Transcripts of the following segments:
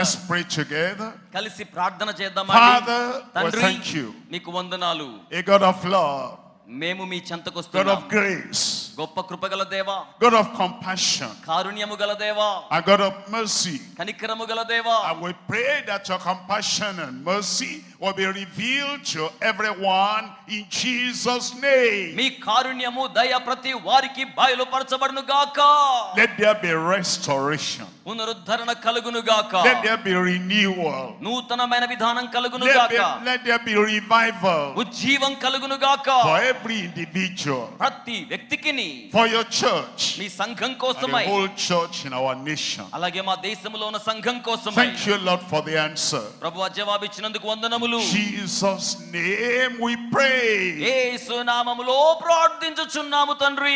Let's pray together. కలిసి ప్రార్థన చేద్దామండి. Father, we తండ్రి, thank you. నీకు వందనాలు. A God of love, మేము మీ God చెంతకొస్తున్నాం. of grace, గొప్ప కృపగల దేవా, God of compassion, కారుణ్యము గల దేవా, a God of mercy. కనికరము గల దేవా. And we pray that your compassion and mercy will be revealed to everyone in Jesus' name. మీ కారుణ్యము దయ ప్రతి వారికి బయలుపరచబడును గాక. Let there be restoration. పునరుద్ధరణ కలుగును గాక. Let there be renewal. నూతనమైన విధానం కలుగును గాక. Let there be revival ఉజ్జీవం కలుగును గాక. for every individual, ప్రతి వ్యక్తికిని, for your church, మీ సంఘం and the కోసమై, whole church in our nation. అలాగే మా దేశంలో ఉన్న సంఘం కోసమై. Thank you, Lord, for the answer. ప్రభువా జవాబిచ్చినందుకు వందనములు. Jesus' name we pray. యేసు నామములో ప్రార్థించుచున్నాము తండ్రి.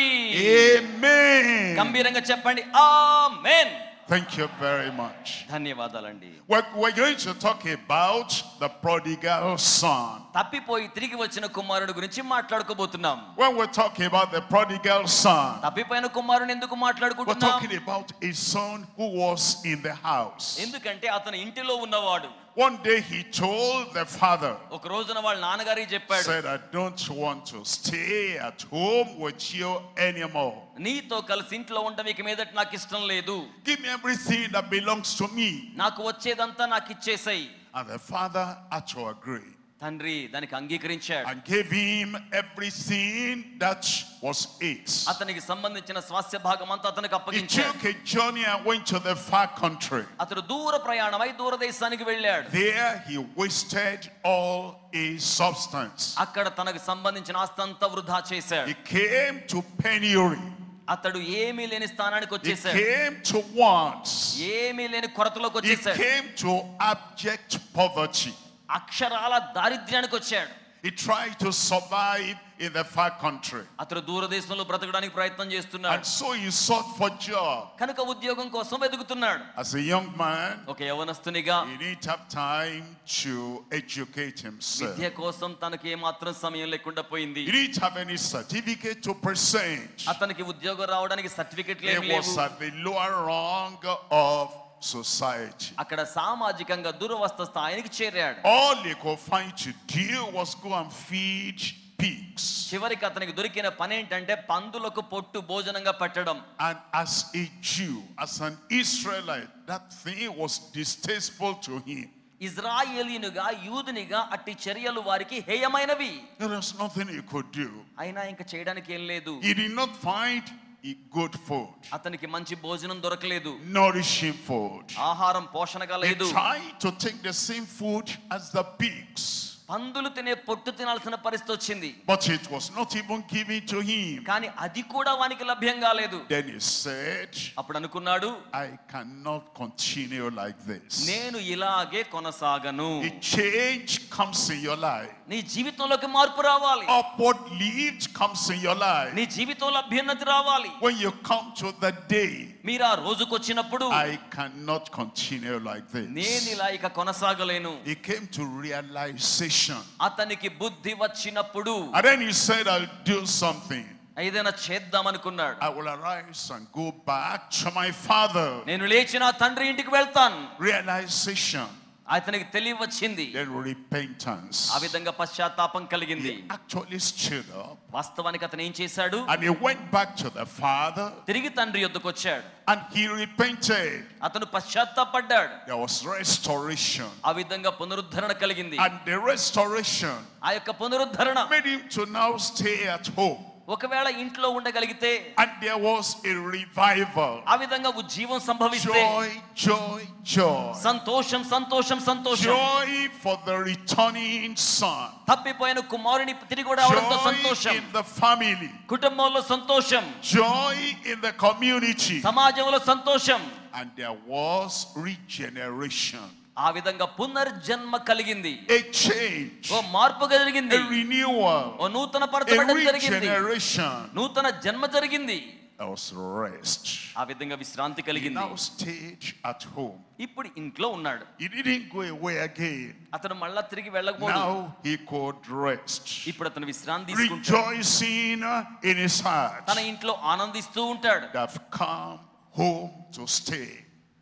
Amen. గంభీరంగా చెప్పండి ఆమేన్. Thank you very much. ధన్యవాదాలండి. We're going to talk about the prodigal son. తప్పిపోయి తిరిగి వచ్చిన కుమారుడు గురించి మాట్లాడుకోబోతున్నాం. When we're talking about the prodigal son, తప్పిపోయిన కుమారుని ఎందుకు we're మాట్లాడుకుంటున్నాం? talking about a son who was in the house. ఎందుకంటే అతను ఇంటిలో ఉన్నవాడు. One day he told the father, ఒక రోజున వాళ్ళ నాన్నగారికి చెప్పాడు, said, I don't want to stay at home with you anymore. నీతో కలిసి ఇంట్లో ఉండడం ఇక మీదట నాకు ఇష్టం లేదు. Give me everything that belongs to me. నాకు వచ్చేదంతా నాకు ఇచ్చేసేయ్. And the father had to agree తండ్రి దానికి అంగీకరించాడు. and gave him everything that was his. అతనికి సంబంధించిన స్వాస్థ్య భాగం అంతా అతనికి He అప్పగించాడు. took a journey and went to the far country. అతడు దూర ప్రయాణమై దూరదేశానికి వెళ్ళాడు. There he wasted all his substance. అక్కడ తనకు సంబంధించిన ఆస్తి అంతా వృధా చేశాడు. He came to penury. అతడు ఏమీ లేని స్థానానికి He వచ్చేసాడు. came to wants. ఏమీ లేని కొరతలోకి He వచ్చేసాడు. came to abject poverty. అక్షరాల దారిద్ర్యానికి వచ్చాడు. He tried to survive in the far country. అతడు దూరదేశంలో బ్రతకడానికి ప్రయత్నం చేస్తున్నాడు. And so he sought for job. కనుక ఉద్యోగం కోసం వెతుకుతున్నాడు. As a young man, ఒక యవనస్తునిగా he didn't have time to educate himself. విద్య కోసం తనకి ఏమాత్రం సమయం లేకుండా పోయింది. He didn't have any certificate to present. అతనికి ఉద్యోగం రావడానికి సర్టిఫికెట్లు He ఏమీ was లేవు. at the lower rung of society. అక్కడ సామాజికంగా దురవస్థ స్థాయికి చేరాడు. All he could find to do was go and feed pigs. చివరికి అతనికి దొరికిన పని ఏంటంటే పందులకు పొట్టు భోజనంగా పెట్టడం. And as a Jew, as an Israelite, that thing was distasteful to him. ఇజ్రాయేలీనుగా యూదునిగా అట్టి చర్యలు వారికి హేయమైనవి. There was nothing he could do. అయినా ఇంకా చేయడానికి ఏం లేదు. He did not find good food, అతనికి మంచి భోజనం దొరకలేదు. nourishing food. ఆహారం పోషణగా He లేదు. tried to take the same food as the pigs, పందులు తినే పొట్టు తినాల్సిన పరిస్థితి వచ్చింది. but it was not even given to him. కానీ అది కూడా వానికి లభ్యం కాలేదు. Then he said, అప్పుడు అనుకున్నాడు, I cannot continue like this. నేను ఇలాగే కొనసాగను. A change comes in your life. నీ జీవితంలోకి మార్పు రావాలి. Upward lift comes in your life. నీ జీవితంలో అభ్యున్నతి రావాలి. When you come to the day, మీరు ఆ రోజుకు వచ్చినప్పుడు I cannot continue like నేను this. ఇలా ఇక కొనసాగలేను. He came to realization. అతనికి బుద్ధి వచ్చినప్పుడు And then he said, I'll do something. ఏదైనా చేద్దాం అనుకున్నాడు. I will arise and go back to my father. నేను లేచి నా తండ్రి ఇంటికి వెళ్తాను. Realization. అతనికి తెలివి వచ్చింది. Then repentance. ఆ విధంగా పశ్చాత్తాపం కలిగింది. He actually stood up వాస్తవానికి అతను ఏం చేశాడు? and he went back to the father తిరిగి తండ్రి యొద్దకు వచ్చాడు. and he repented. అతను పశ్చాత్తాపడ్డాడు. There was restoration. ఆ విధంగా పునరుద్ధరణ కలిగింది. And the restoration ఆ యొక్క పునరుద్ధరణ made him to now stay at home. ఒకవేళ ఇంట్లో ఉండగలిగితే And there was a revival. ఆ విధంగా ఉజ్జీవం సంభవిస్తే Joy, joy, joy. సంతోషం సంతోషం సంతోషం. Joy for the returning son. తప్పిపోయిన కుమారుని తిరిగి రావడంతో Joy సంతోషం. in the family. కుటుంబంలో సంతోషం. Joy in the community. సమాజంలో సంతోషం. And there was regeneration. ఆ విధంగా పునర్జన్మ కలిగింది. A change. ఓ మార్పు జరిగింది. A renewal. ఓ నూతన A పరచబడడం జరిగింది. regeneration. నూతన జన్మ జరిగింది. There was rest. ఆ విధంగా విశ్రాంతి He కలిగింది. now stayed at home. ఇప్పుడు ఇంట్లో ఉన్నాడు. He didn't go away again. అతను మళ్ళా తిరిగి వెళ్ళకపోడు. Now he could rest. ఇప్పుడు అతను విశ్రాంతి తీసుకుంటాడు. Rejoicing in his heart. తన ఇంట్లో ఆనందిస్తూ ఉంటాడు. They have come home to stay.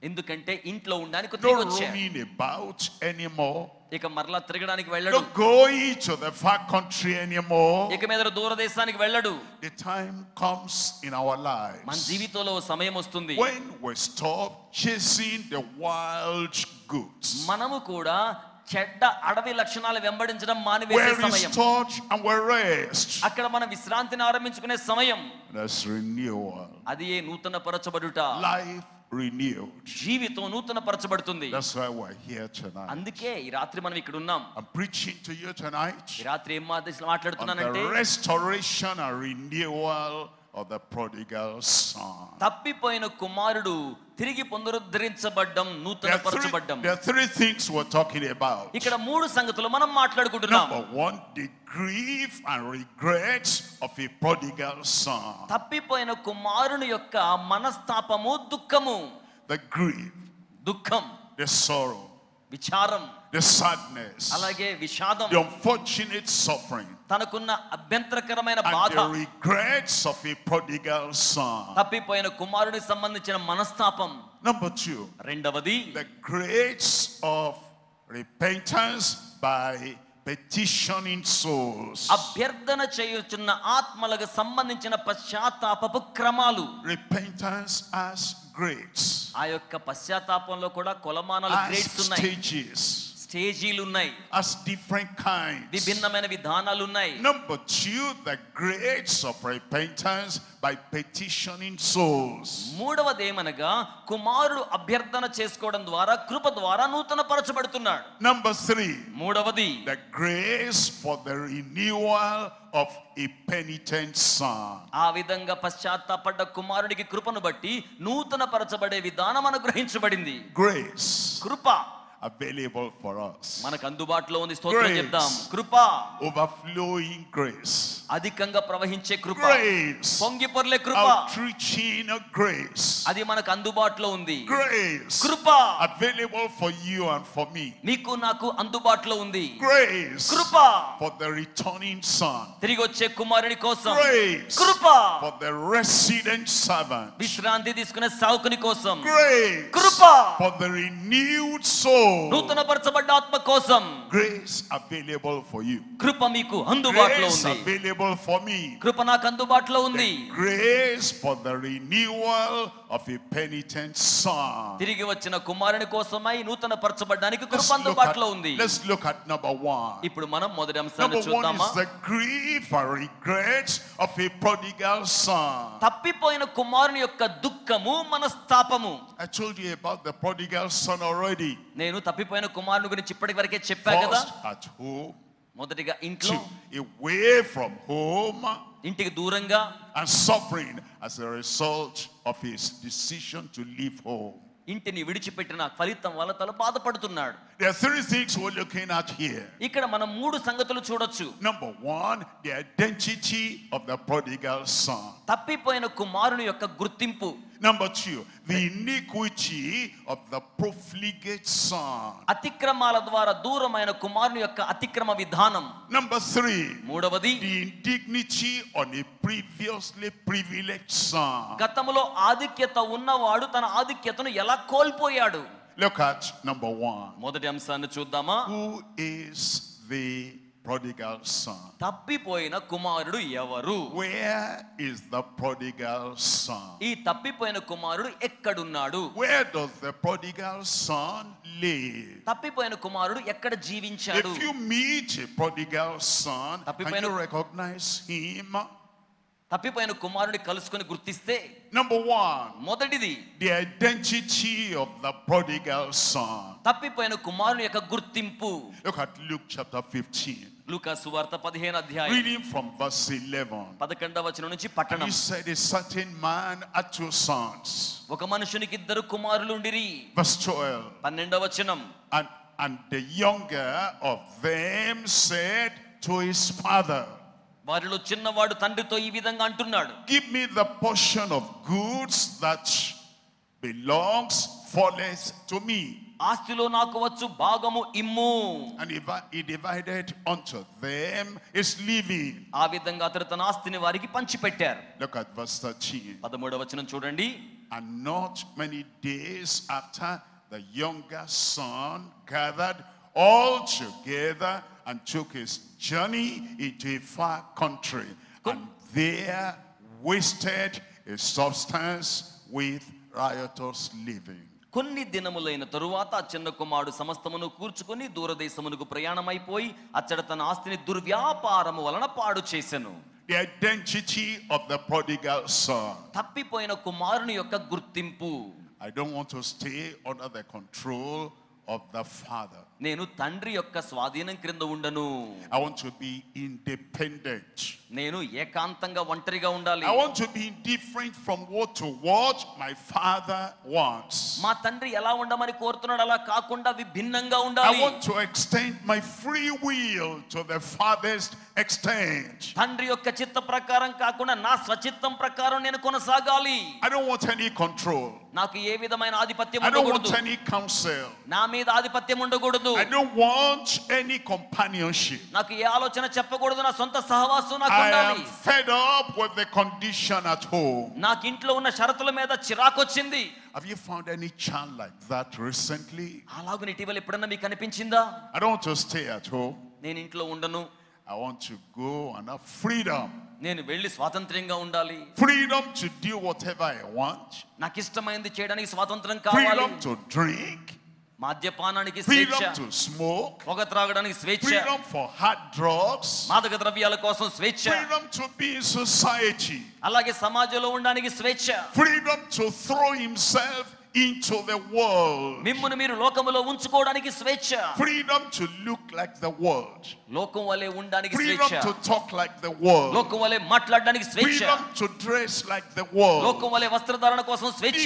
ఎందుకంటే ఇంట్లో ఉండడానికి No తిరిగి వచ్చాడు. roaming about anymore. ఇక మరలా తిరగడానికి వెళ్ళడు. No going to the far country anymore. ఇక మీద దూర దేశానికి వెళ్ళడు. The time comes in our మన lives జీవితంలో సమయం వస్తుంది when we stop chasing the wild goods. మనము కూడా చెడ్డ అడవి లక్షణాలు వెంబడించడం మానివేసే Where we సమయం. start and we rest. అక్కడ మన విశ్రాంతిని ఆరంభించుకునే సమయం. That's renewal. అది ఏ నూతన పరచబడుట. Life renewed. జీవితం నూతన పరచబడుతుంది. That's why we're here tonight. అందుకే ఈ రాత్రి మనం ఇక్కడ ఉన్నాం. I'm preaching to you tonight ఈ రాత్రి ఏం on మాట్లాడుతున్నానంటే the restoration and renewal of the prodigal son. తప్పిపోయిన కుమారుడు తిరిగి పునరుద్ధరించబడ్డం, నూతన పరచబడ్డం. There are three things we're talking about. ఇక్కడ మూడు సంగతులు మనం మాట్లాడుకుంటున్నాం. Number one, the grief and regrets of a prodigal son. తప్పిపోయిన కుమారుని యొక్క మనస్తాపము, దుఃఖము. The grief, దుఃఖం, the sorrow, విచారం, the sadness, అలాగే విషాదం, the unfortunate suffering, తనకున్న అభ్యంతరకరమైన and బాధ, the regrets of a prodigal son. తప్పిపోయిన కుమారునికి సంబంధించిన మనస్తాపం. Number two, రెండవది the grace of repentance by petitioning souls. అభ్యర్థన చేయుచున్న ఆత్మలకు సంబంధించిన పశ్చాత్తాపపు క్రమాలు. Repentance as grades, ఆ యొక్క పశ్చాత్తాపంలో కూడా కొలమానాలు, as గ్రేడ్స్ ఉన్నాయి, stages, స్టేజీలు ఉన్నాయి, as different kinds. విభిన్నమైన విధానాలు ఉన్నాయి. Number two, the grades of repentance by petitioning souls. మూడవది ఏమనగా కుమారుడు అభ్యర్థన చేసుకోవడం ద్వారా, కృప ద్వారా నూతన పరచబడుతున్నాడు. Number three, మూడవది the grace for the renewal of a penitent son. ఆ విధంగా పశ్చాత్తాపడ్డ కుమారుడికి కృపను బట్టి నూతన పరచబడే విధానం అనుగ్రహించబడింది. Grace Krupa available for us. మనకు అందుబాటులో ఉంది. స్తోత్రం Grace. చెప్దాం. కృప, Overflowing grace. అధికంగా ప్రవహించే కృప, Grace. పొంగి పొర్లే కృప, Outreaching grace. అది మనకు అందుబాటులో ఉంది. Grace. Krupa Available for you and for me. నీకు నాకు అందుబాటులో ఉంది. Grace. Krupa For the returning son. తిరిగి వచ్చే కుమారుని కోసం. Grace. Krupa For the resident servant. విశ్రాంతి తీసుకునే సావుకుని కోసం. Grace. Krupa For the renewed soul. నూతన పరచబడ్డ ఆత్మ కోసం. Grace available for you. కృప మీకు అందుబాటులో Grace ఉంది. available for me. కృప నాకు అందుబాటులో ఉంది. Grace for the renewal of a penitent son. తిరిగి వచ్చిన కుమారుని కోసమై నూతన పరచబడ్డానికి కృప అందుబాటులో ఉంది. Let's look at number one. ఇప్పుడు మనం మొదటి అంశాన్ని Number one చూద్దామా? is the grief and regrets of a prodigal son. తప్పిపోయిన కుమారుని యొక్క దుఃఖము, మనస్తాపము. I told you about the prodigal son already. నేను తప్పిపోయిన కుమారుని గురించి ఇప్పటి వరకే చెప్పా కదా. First at home, మొదటిగా ఇంట్లో, two away from home, ఇంటికి దూరంగా, and suffering as a result of his decision to leave home. ఇంటిని విడిచిపెట్టిన ఫలితం వల్ల తను బాధపడుతున్నాడు. There are three things we're looking at here. ఇక్కడ మనం మూడు సంగతులు చూడొచ్చు. Number one, the identity of the prodigal son. తప్పిపోయిన కుమారుని యొక్క గుర్తింపు. Number two, the iniquity of the profligate son. అతిక్రమాల ద్వారా దూరమైన కుమారుని యొక్క అతిక్రమ విధానం. Number three, మూడవది the indignity on a previously privileged son. గతములో ఆధిక్యత ఉన్నవాడు తన ఆధిక్యతను ఎలా కోల్పోయాడు. Look at number one. మొదటి అంశాన్ని చూద్దామా? Who is the prodigal son? తప్పిపోయిన కుమారుడు ఎవరు? Where is the prodigal son? ఈ తప్పిపోయిన కుమారుడు ఎక్కడున్నాడు? Where does the prodigal son live? తప్పిపోయిన కుమారుడు ఎక్కడ జీవించాడు? If you meet a prodigal son, can తప్పిపోయిన- you recognize him? తప్పిపోయిన కుమారుని కలుసుకొని గుర్తిస్తే, Number one, మొదటిది the identity of the prodigal son. తప్పిపోయిన కుమారుని యొక్క గుర్తింపు. Look at Luke chapter 15. లూకా సువార్త 15వ అధ్యాయం Reading from verse 11. 11వ వచనం నుంచి And పట్టణం. he said, a certain man had two sons. ఒక మనుషునికి ఇద్దరు కుమారులుండిరి. Verse 12. 12వ వచనం. And the younger of them said to his father, వారిలో చిన్నవాడు తండ్రితో ఈ విధంగా అంటున్నాడు, give me the portion of goods that belongs falleth to me. ఆస్తిలో నాకు వచ్చు భాగము ఇమ్ము. And he divided unto them his living. ఆ విధంగా అతడు తన ఆస్తిని వారికి పంచిపెట్టారు. Look at verse 13. 13వ వచనం చూడండి. And not many days after, the younger son gathered all together and took his journey into a far country, and there wasted his substance with riotous living. కొన్ని దినములైన తరువాత ఆ చిన్న కుమారుడు సమస్తమును కూర్చుకొని దూరదేశమునకు ప్రయాణమైపోయి అచ్చట తన ఆస్తిని దుర్వ్యాపారము వలన పాడు చేసెను. The identity of the prodigal son. తప్పిపోయిన కుమారుని యొక్క గుర్తింపు. I don't want to stay under the control of the father. నేను తండ్రి యొక్క స్వాధీనం క్రింద ఉండను. I want to be independent. నేను ఏకాంతంగా ఒంటరిగా ఉండాలి. I want to be different from what my father wants. మా తండ్రి ఎలా ఉండమని కోరుతున్నాడు అలా కాకుండా విభిన్నంగా ఉండాలి. I want to extend my free will to the farthest extent. తండ్రి యొక్క చిత్త ప్రకారం కాకుండా నా స్వచిత్తం ప్రకారం నేను కొనసాగాలి. I don't want any control. నాకు ఏ విధమైన ఆధిపత్యం I don't ఉండకూడదు. want any counsel. నా మీద ఆధిపత్యం ఉండకూడదు. I don't want any companionship. నాకు ఏ ఆలోచన చెప్పకూడదు. నా సొంత సహవాసం నాకు I ఉండాలి. am fed up with the condition at home. నాకు ఇంట్లో ఉన్న షరతుల మీద చిరాకు వచ్చింది. Have you found any child like that recently? అలాగే ఇటీవల ఎప్పుడన్నా మీకు అనిపించిందా? I don't want to stay at home. నేను ఇంట్లో ఉండను. I want to go and have freedom. నేను వెళ్ళి స్వాతంత్ర్యంగా ఉండాలి. Freedom to do whatever I want. నాకు ఇష్టమైనది చేయడానికి స్వాతంత్రం కావాలి. Freedom to drink. మద్యపానానికి స్వేచ్ఛ. Freedom to smoke. పొగ త్రాగడానికి స్వేచ్ఛ. Freedom for hard drugs. మాదక ద్రవ్యాల కోసం స్వేచ్ఛ. Freedom to be in society. అలాగే సమాజంలో ఉండడానికి స్వేచ్ఛ. Freedom to throw himself into the world. మిమ్మును మీరు లోకములో ఉంచుకోవడానికి స్వేచ్ఛ. Freedom to look like the world. లోకం వలె ఉండడానికి Freedom స్వేచ్ఛ. to talk like the world. లోకం వలె మాట్లాడడానికి స్వేచ్ఛ. Freedom to dress like the world. లోకం వలె వస్త్రధారణ కోసం స్వేచ్ఛ.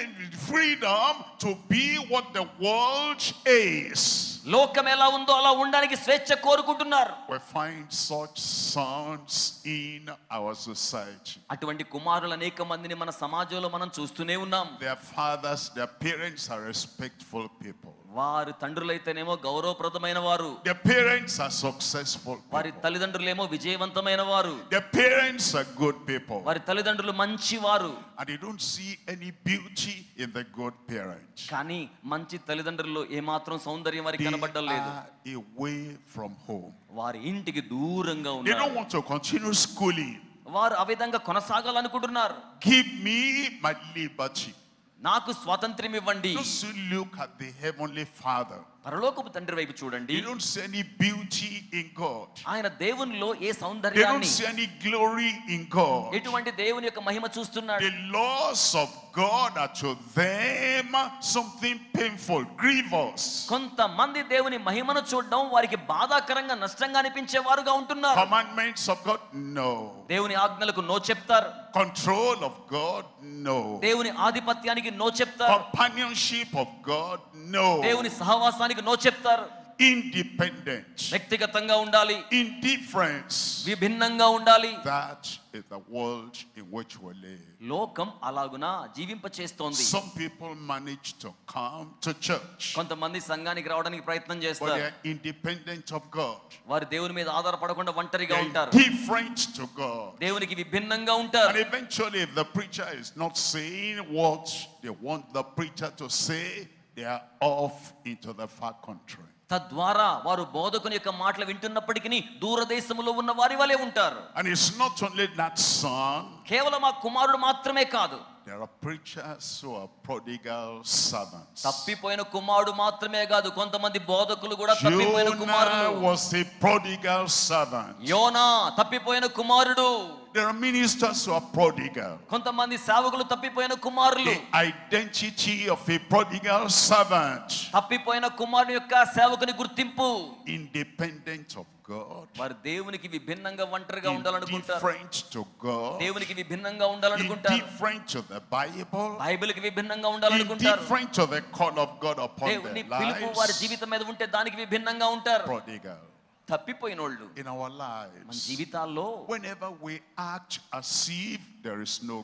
Freedom to be what the world is. లోకం ఎలా ఉందో అలా ఉండడానికి స్వేచ్ఛ కోరుకుంటున్నారు. We find such sons in our society. అటువంటి కుమారులు అనేక మందిని మన సమాజంలో మనం చూస్తూనే ఉన్నాం. Their fathers, their parents are respectful people. వారి తండ్రులైతేనేమో గౌరవప్రదమైన వారు. Their parents are successful వారి people. తల్లిదండ్రులేమో విజయవంతమైన వారు. Their parents are good people. వారి తల్లిదండ్రులు మంచి వారు. And they don't see any beauty in the good parents. కానీ మంచి తల్లిదండ్రుల్లో ఏమాత్రం సౌందర్యం వారికి They కనబడడం లేదు. are away from home. వారి ఇంటికి దూరంగా They ఉన్నారు. don't want to continue schooling. వారు ఆ విధంగా కొనసాగాలనుకుంటున్నారు. Give me my liberty. నాకు స్వాతంత్ర్యం ఇవ్వండి. Those who look at the heavenly Father, పరలోకపు తండ్రి వైపు చూడండి. they don't see any beauty in God. ఆయన దేవునిలో ఏ They don't సౌందర్యాన్ని, see any glory in God. ఎటువంటి దేవుని యొక్క మహిమ చూస్తున్నాడు. The laws of God are to them something painful, grievous. కొంతమంది దేవుని మహిమను చూడడం వారికి బాధాకరంగా నష్టంగా అనిపించే వారుగా ఉంటున్నారు. Commandments of God, no. దేవుని ఆజ్ఞలకు నో చెప్తారు. Control of God, no. దేవుని ఆధిపత్యానికి నో చెప్తారు. Companionship of God, no. దేవుని సహవాసానికి నో చెప్తారు. Independent, వ్యక్తిగతంగా ఉండాలి. indifference. విభిన్నంగా ఉండాలి. That is the world in which we live. లోకం అలాగునా జీవింప చేస్తోంది. Some people manage to come to church, కొంతమంది సంఘానికి రావడానికి ప్రయత్నం but they చేస్తారు. are independent of God. వారు దేవుని మీద ఆధారపడకుండా They ఒంటరిగా are ఉంటారు. different to God. దేవునికి విభిన్నంగా ఉంటారు. And eventually, if the preacher is not saying what they want the preacher to say, they are off into the far country. తద్వారా వారు బోధకుని యొక్క మాటలు వింటున్నప్పటికీ దూరదేశములో ఉన్న వారి వలె ఉంటారు. And it's not only that son. కేవలం ఆ కుమారుడు మాత్రమే కాదు. There are preachers who are prodigal servants. తప్పిపోయిన కుమారుడు మాత్రమే కాదు, కొంతమంది బోధకులు కూడా తప్పిపోయిన Jonah కుమారుడు. was a prodigal servant. యోనా తప్పిపోయిన కుమారుడు. There are ministers who are prodigal. కొంతమంది సేవకులు తప్పిపోయిన కుమారులు. The identity of a prodigal servant. తప్పిపోయిన కుమారుని యొక్క సేవకుని గుర్తింపు. Independent of God. వారు దేవునికి విభిన్నంగా ఒంటరిగా ఉండాలనుకుంటారు. Indifferent to God. దేవునికి విభిన్నంగా ఉండాలనుకుంటారు. Indifferent to the Bible. బైబిల్కి విభిన్నంగా ఉండాలనుకుంటారు. Indifferent to the call of God upon దేవుని their పిలుపు వారి lives. జీవితం మీద ఉంటే దానికి విభిన్నంగా ఉంటారు. Prodigal. తప్పిపోయినోళ్ళు In our మన lives, జీవితాల్లో whenever we act as if there is no God,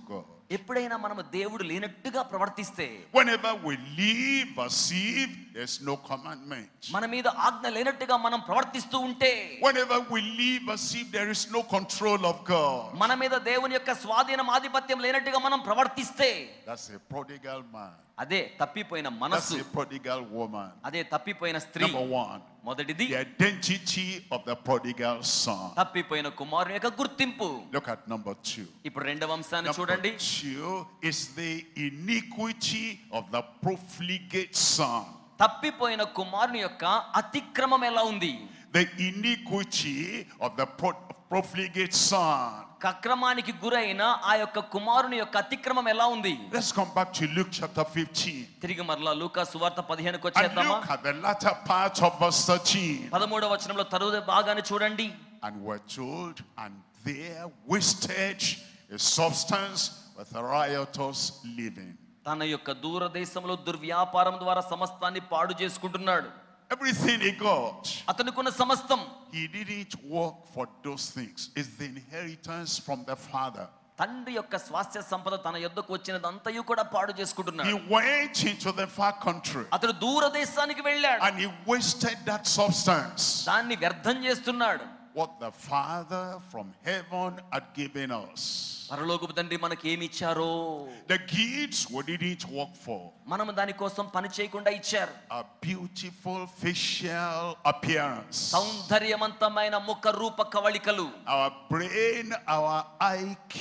ఎప్పుడైనా మనము దేవుడు లేనట్టుగా ప్రవర్తిస్తే, whenever we live as if there's no commandment, మన మీద ఆజ్ఞ లేనట్టుగా మనం ప్రవర్తిస్తూ ఉంటే, whenever we live as if there is no control of God, మన మీద దేవుని యొక్క స్వాధీనం ఆధిపత్యం లేనట్టుగా మనం ప్రవర్తిస్తే, that's a prodigal man. అదే తప్పిపోయిన That's మనస్సు, a prodigal woman. అదే తప్పిపోయిన స్త్రీ. Number one, మొదటిది the identity of the prodigal son. తప్పిపోయిన కుమారుని యొక్క గుర్తింపు. Look at number two. ఇప్పుడు రెండవ అంశాన్ని Number చూడండి. two is the iniquity of the profligate son. తప్పిపోయిన కుమారుని యొక్క అతిక్రమం ఎలా ఉంది? The iniquity of the profligate son. అక్రమానికి గురైన ఆ యొక్క కుమారుని యొక్క అతిక్రమం ఎలా ఉంది? Let's come back to Luke chapter 15. తిరిగి మరలా లూకా సువార్త 15కు And వచ్చేద్దామా? look at the latter part of verse 13. 13వ వచనంలో తరువాత భాగాన్ని చూడండి. And we're told, and there wasted his substance with riotous living. తన యొక్క దూరదేశంలో దుర్వ్యాపారం ద్వారా సమస్తాన్ని పాడు చేసుకుంటున్నాడు. Everything he got, అతనుకున్న సమస్తం, he didn't work for those things. It's the inheritance from the father. తండ్రి యొక్క స్వాస్థ్య సంపద తన యొద్దకు వచ్చినదంతయు కూడా పాడు He చేసుకుంటున్నాడు. went into the far country అతడు దూరదేశానికి వెళ్ళాడు. and he wasted that substance. దాన్ని వ్యర్థం చేస్తున్నాడు. What the Father from heaven had given us. పరలోకపు తండ్రి మనకి ఏమి ఇచ్చారో, The gifts we didn't work for. మనం దాని కోసం పని చేయకుండా ఇచ్చారు. A beautiful facial appearance. సౌందర్యవంతమైన ముఖ రూప కవళికలు, Our brain, our IQ.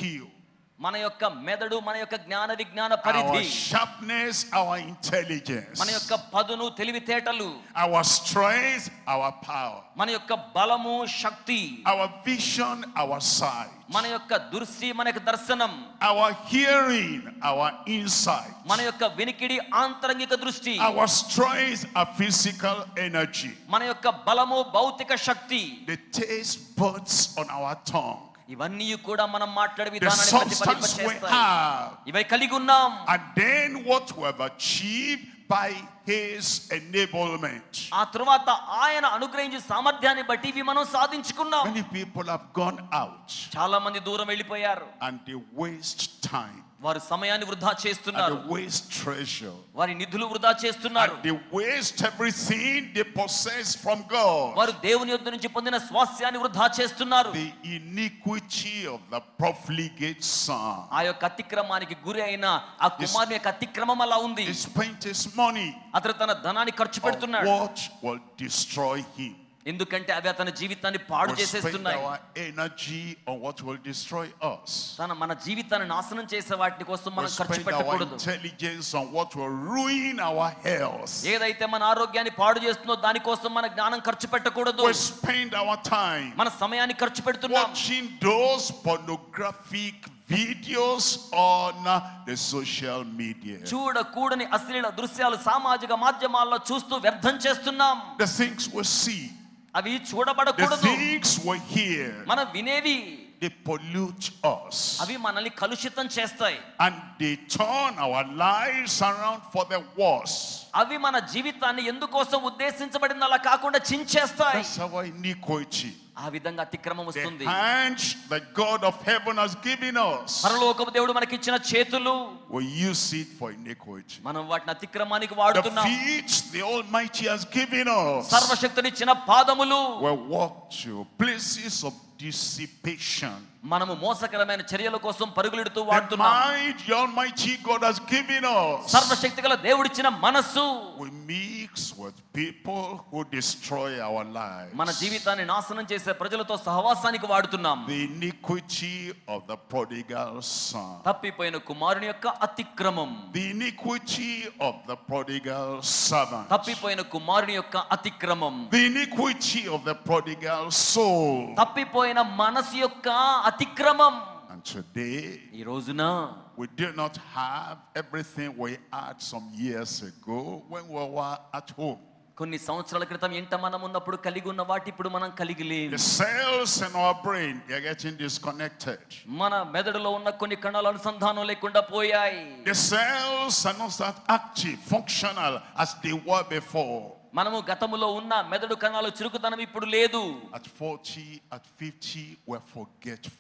మన యొక్క మెదడు, మన యొక్క జ్ఞాన విజ్ఞాన Our పరిధి, sharpness, our intelligence. మన యొక్క పదును తెలివితేటలు, Our strength, our power. మన యొక్క బలము శక్తి, Our vision, our sight. మన యొక్క దృష్టి, మన యొక్క దర్శనం, Our hearing, our insight. మన యొక్క వినికిడి ఆంతరంగిక దృష్టి, Our strength, our physical energy. మన యొక్క బలము భౌతిక శక్తి, The taste buds on our tongue. ఇవన్నీ కూడా మనం మాట్లాడే The విధానాన్ని substance we ప్రతిఫలింపచేస్తాయి. have. ఇవై కలిగి ఉన్నాం. And then what we have achieved by his enablement. ఆ తరువాత ఆయన అనుగ్రహించే సామర్థ్యాన్ని బట్టి ఇవి మనం సాధించుకున్నాం. Many people have gone out చాలా మంది దూరం వెళ్ళిపోయారు. and they waste time. వారు సమయాన్ని వృధా చేస్తున్నారు. And they waste treasure. వారి నిధులు వృధా చేస్తున్నారు. And they waste everything they possess from God. వారు దేవుని యొద్ద నుంచి పొందిన స్వాస్థ్యాన్ని వృధా చేస్తున్నారు. The iniquity of the profligate son. ఆ యొక్క అతిక్రమానికి గురి అయిన ఆ కుమారుని యొక్క అతిక్రమం అలా ఉంది. He spent his money అతను తన ధనాన్ని ఖర్చు on పెడుతున్నాడు. what will destroy him. ఎందుకంటే అవి అతని జీవితాన్ని పాడు We spend చేసేస్తున్నాయి. our energy on what will destroy us. మన జీవితాన్ని నాశనం చేసే వాటి కోసం We మనం ఖర్చు spend our పెట్టకూడదు. intelligence on what will ruin our health. ఏదైతే మన ఆరోగ్యాన్ని పాడు చేస్తుందో దానికోసం మన జ్ఞానం ఖర్చు పెట్టకూడదు. We spend our time మన సమయాన్ని ఖర్చు పెడుతున్నాం. watching those pornographic videos on the social media. చూడకూడని అశ్లీల దృశ్యాలు సామాజిక మాధ్యమాల్లో చూస్తూ వ్యర్థం చేస్తున్నాం. The things we see, అవి the చూడబడకూడదు. things we hear, మనం వినేవి they pollute us. అవి మనల్ని కలుషితం చేస్తాయి. And they turn our lives around for the worse. అవి మన జీవితాన్ని ఎందుకోసం ఉద్దేశించబడింది అలా కాకుండా చించేస్తాయి. That's our iniquity. ఆ విధంగా అతిక్రమం The వస్తుంది. hands that God of heaven has given us, పరలోకపు దేవుడు మనకి ఇచ్చిన చేతులు, we use it for iniquity. మనం వాటిని అతిక్రమానికి The వాడుతున్నాం. feet the Almighty has given us, సర్వశక్తినిచ్చిన పాదములు, we walk to places of dissipation. మనము మోసకరమైన చర్యల కోసం పరుగులెడుతూ The వాడుతున్నాం. mind the Almighty God has given us, సర్వశక్తిగల దేవుడిచ్చిన మనస్సు, we mix with people who destroy our lives. మన జీవితాన్ని నాశనం చేసే ప్రజలతో సహవాసానికి వాడుతున్నాం. The iniquity of the prodigal son. తప్పిపోయిన కుమారుని యొక్క అతిక్రమం, The iniquity of the prodigal servant. తప్పిపోయిన కుమారుని యొక్క అతిక్రమం, The iniquity of the prodigal soul. తప్పిపోయిన మనసు యొక్క అతిక్రమం. And today, ఈ రోజున we do not have everything we had some years ago when we were at home. కొన్ని సంవత్సరాల క్రితం ఎంట మనం ఉన్నప్పుడు కలిగి ఉన్న వాటి ఇప్పుడు మనం కలిగి లేము. The cells in our brain, they are getting disconnected. మన మెదడులో ఉన్న కొన్ని కణాలు అనుసంధానం లేకుండా పోయాయి. The cells are not that active, functional as they were before. మనము గతములో ఉన్న మెదడు కణాలు చురుకుతనం ఇప్పుడు లేదు. At 40, at 50, we're forgetful.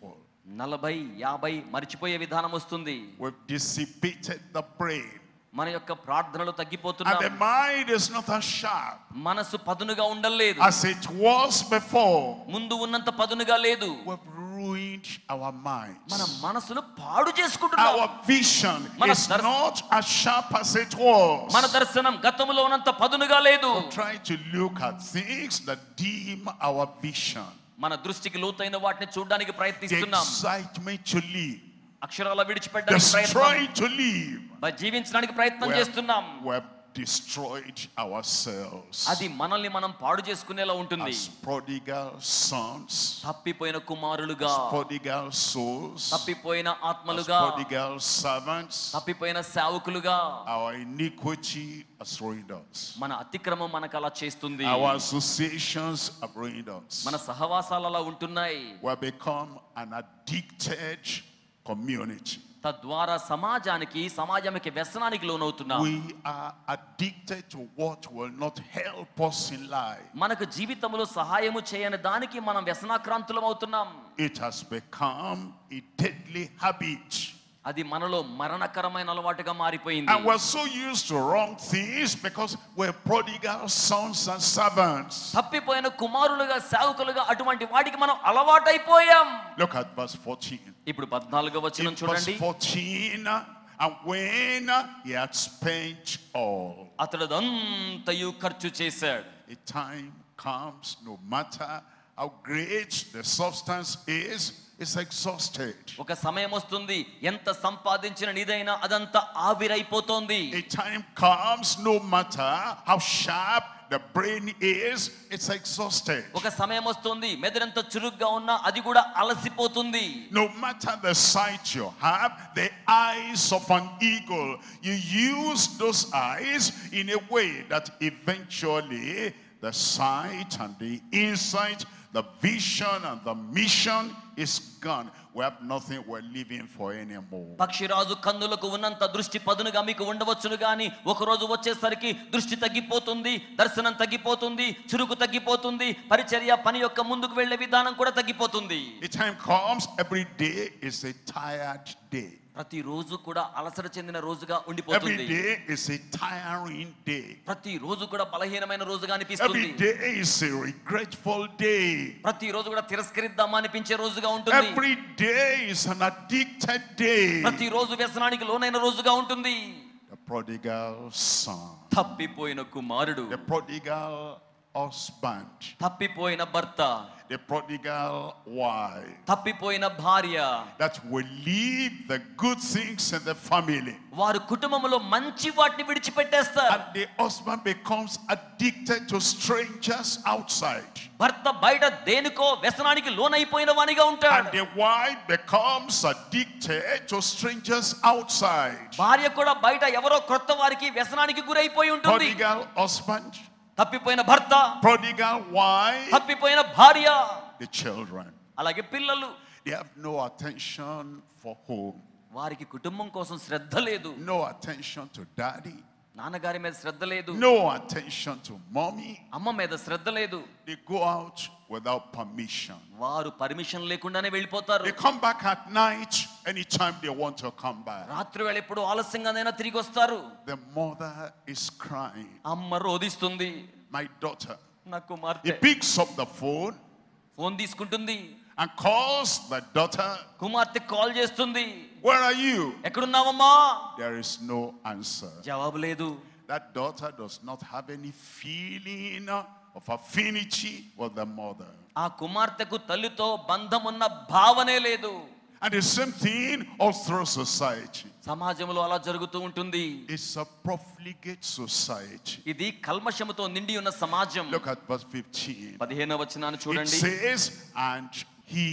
40, 50 మర్చిపోయే విధానం వస్తుంది. We've dissipated the brain. మన యొక్క ప్రార్థనలు And తగ్గిపోతున్నాయి. the mind is not as sharp మనసు పదునుగా ఉండలేదు, as it was before. ముందు ఉన్నంత పదునుగా లేదు. We've ruined our minds. మన మనసును పాడు చేసుకుంటున్నాం. Our vision మన is not as sharp as it was. మన దర్శనం గతములో ఉన్నంత పదునుగా లేదు. We're trying to look at things that dim our vision. మన దృష్టికి లోతైన వాటిని చూడడానికి The ప్రయత్నిస్తున్నాం. excitement to live, అక్షరాల the విడిచిపెట్టడానికి ప్రయత్నం, strength to live. జీవించడానికి ప్రయత్నం చేస్తున్నాం. We've destroyed ourselves అది మనల్ని మనం పాడు చేసుకునేలా ఉంటుంది. as prodigal sons, తప్పిపోయిన కుమారులుగా, prodigal souls, తప్పిపోయిన as ఆత్మలుగా, prodigal servants. తప్పిపోయిన సేవకులుగా. Our iniquity has ruined us. మన అతిక్రమం మనకు అలా చేస్తుంది. Our associations have ruined us. మన సహవాసాలు అలా ఉంటున్నాయి. We have become an addicted community. తద్వారా సమాజానికి వ్యసనానికి లోనవుతున్నాం. We are addicted to what will not help us in life. మనకు జీవితంలో సహాయము చేయని దానికి మనం వ్యసనాక్రాంతులం అవుతున్నాం. It has become a deadly habit. అది మనలో మరణకరమైన అలవాటుగా మారిపోయింది. And we're so used to wrong things because we're prodigal sons and servants. తప్పిపోయిన కుమారులుగా, సేవకులుగా అటువంటి వాటికి మనం అలవాటైపోయాం. Look at verse 14. ఇప్పుడు 14వ In వచనం verse చూడండి. 14, and when he had spent all, అతడు అంతయు ఖర్చు చేశాడు. a time comes, no matter how great the substance is, it's exhausted. ఒక సమయం వస్తుంది, ఎంత సంపాదించిన నిదైనా అదంతా ఆవిరైపోతుంది. A time comes, no matter how sharp the brain is, it's exhausted. ఒక సమయం వస్తుంది, మెదడంత చురుగ్గా ఉన్నా అది కూడా అలసిపోతుంది. No matter the sight you have, the eyes of an eagle, you use those eyes in a way that eventually the sight and the insight, the vision and the mission is gone. We have nothing we're living for anymore. పక్షిరాజు కన్నులకు ఉన్నంత దృష్టి పదునుగా మీకు ఉండవచ్చును గాని ఒక రోజు వచ్చేసరికి దృష్టి తగ్గిపోతుంది, దర్శనం తగ్గిపోతుంది, చురుకు తగ్గిపోతుంది, పరిచర్య పని యొక్క ముందుకు వెళ్ళే విధానం కూడా తగ్గిపోతుంది. A time comes, every day is a tired day. ప్రతి రోజు కూడా అలసట చెందిన రోజుగా Every ఉండిపోతుంది. day is a tiring day. ప్రతి రోజు కూడా బలహీనమైన రోజుగా అనిపిస్తుంది. Every day is a regretful day. ప్రతి రోజు కూడా తిరస్కరిద్దామా అనిపించే రోజుగా ఉంటుంది. Every day is an addicted day. ప్రతి రోజు వ్యసనానికి లోనైన రోజుగా ఉంటుంది. The prodigal son, తప్పిపోయిన కుమారుడు, the prodigal husband, తప్పిపోయిన భర్త, the prodigal wife, తప్పిపోయిన భార్య, that will leave the good things in the family. వారు కుటుంబంలో మంచి వాటిని విడిచిపెట్టేస్తారు. And the husband becomes addicted to strangers outside. భర్త బయట దేనికో వ్యసనానికి లోనైపోయిన వానిగా And ఉంటాడు. the wife becomes addicted to strangers outside. భార్య కూడా బయట ఎవరో క్రొత్త వారికి వ్యసనానికి గురైపోయి ఉంటుంది. Prodigal husband, తప్పిపోయిన భర్త, prodigal wife, తప్పిపోయిన భార్య, the children. అలాగే పిల్లలు. They have no attention for home, వారికి కుటుంబం కోసం శ్రద్ధ లేదు, no attention to daddy, నాన్నగారి మీద శ్రద్ధ లేదు, no attention to mommy. అమ్మ మీద శ్రద్ధ లేదు. They go out without permission. వారు పర్మిషన్ లేకుండానే వెళ్ళిపోతారు. They come back at night anytime they want to come back. రాత్రి వేళ ఎప్పుడు ఆలస్యంగానైనా తిరిగి వస్తారు. The mother is crying. అమ్మ రోదిస్తుంది, My daughter. నా He కుమార్తె. picks up the phone phone తీసుకుంటుంది, and calls the daughter. కుమార్తె కాల్ చేస్తుంది. Where are you? ఎక్కడున్నావమ్మా? There is no answer. జవాబు లేదు. That daughter does not have any feeling of affinity with the mother. ఆ కుమార్తెకు తల్లితో బంధం ఉన్న భావనే లేదు. And the same thing all through society. సమాజంలో అలా జరుగుతూ ఉంటుంది. It's a profligate society. ఇది కల్మషముతో నిండి ఉన్న సమాజం. Look at verse 15. 15వ వచనాన్ని It చూడండి. says, and he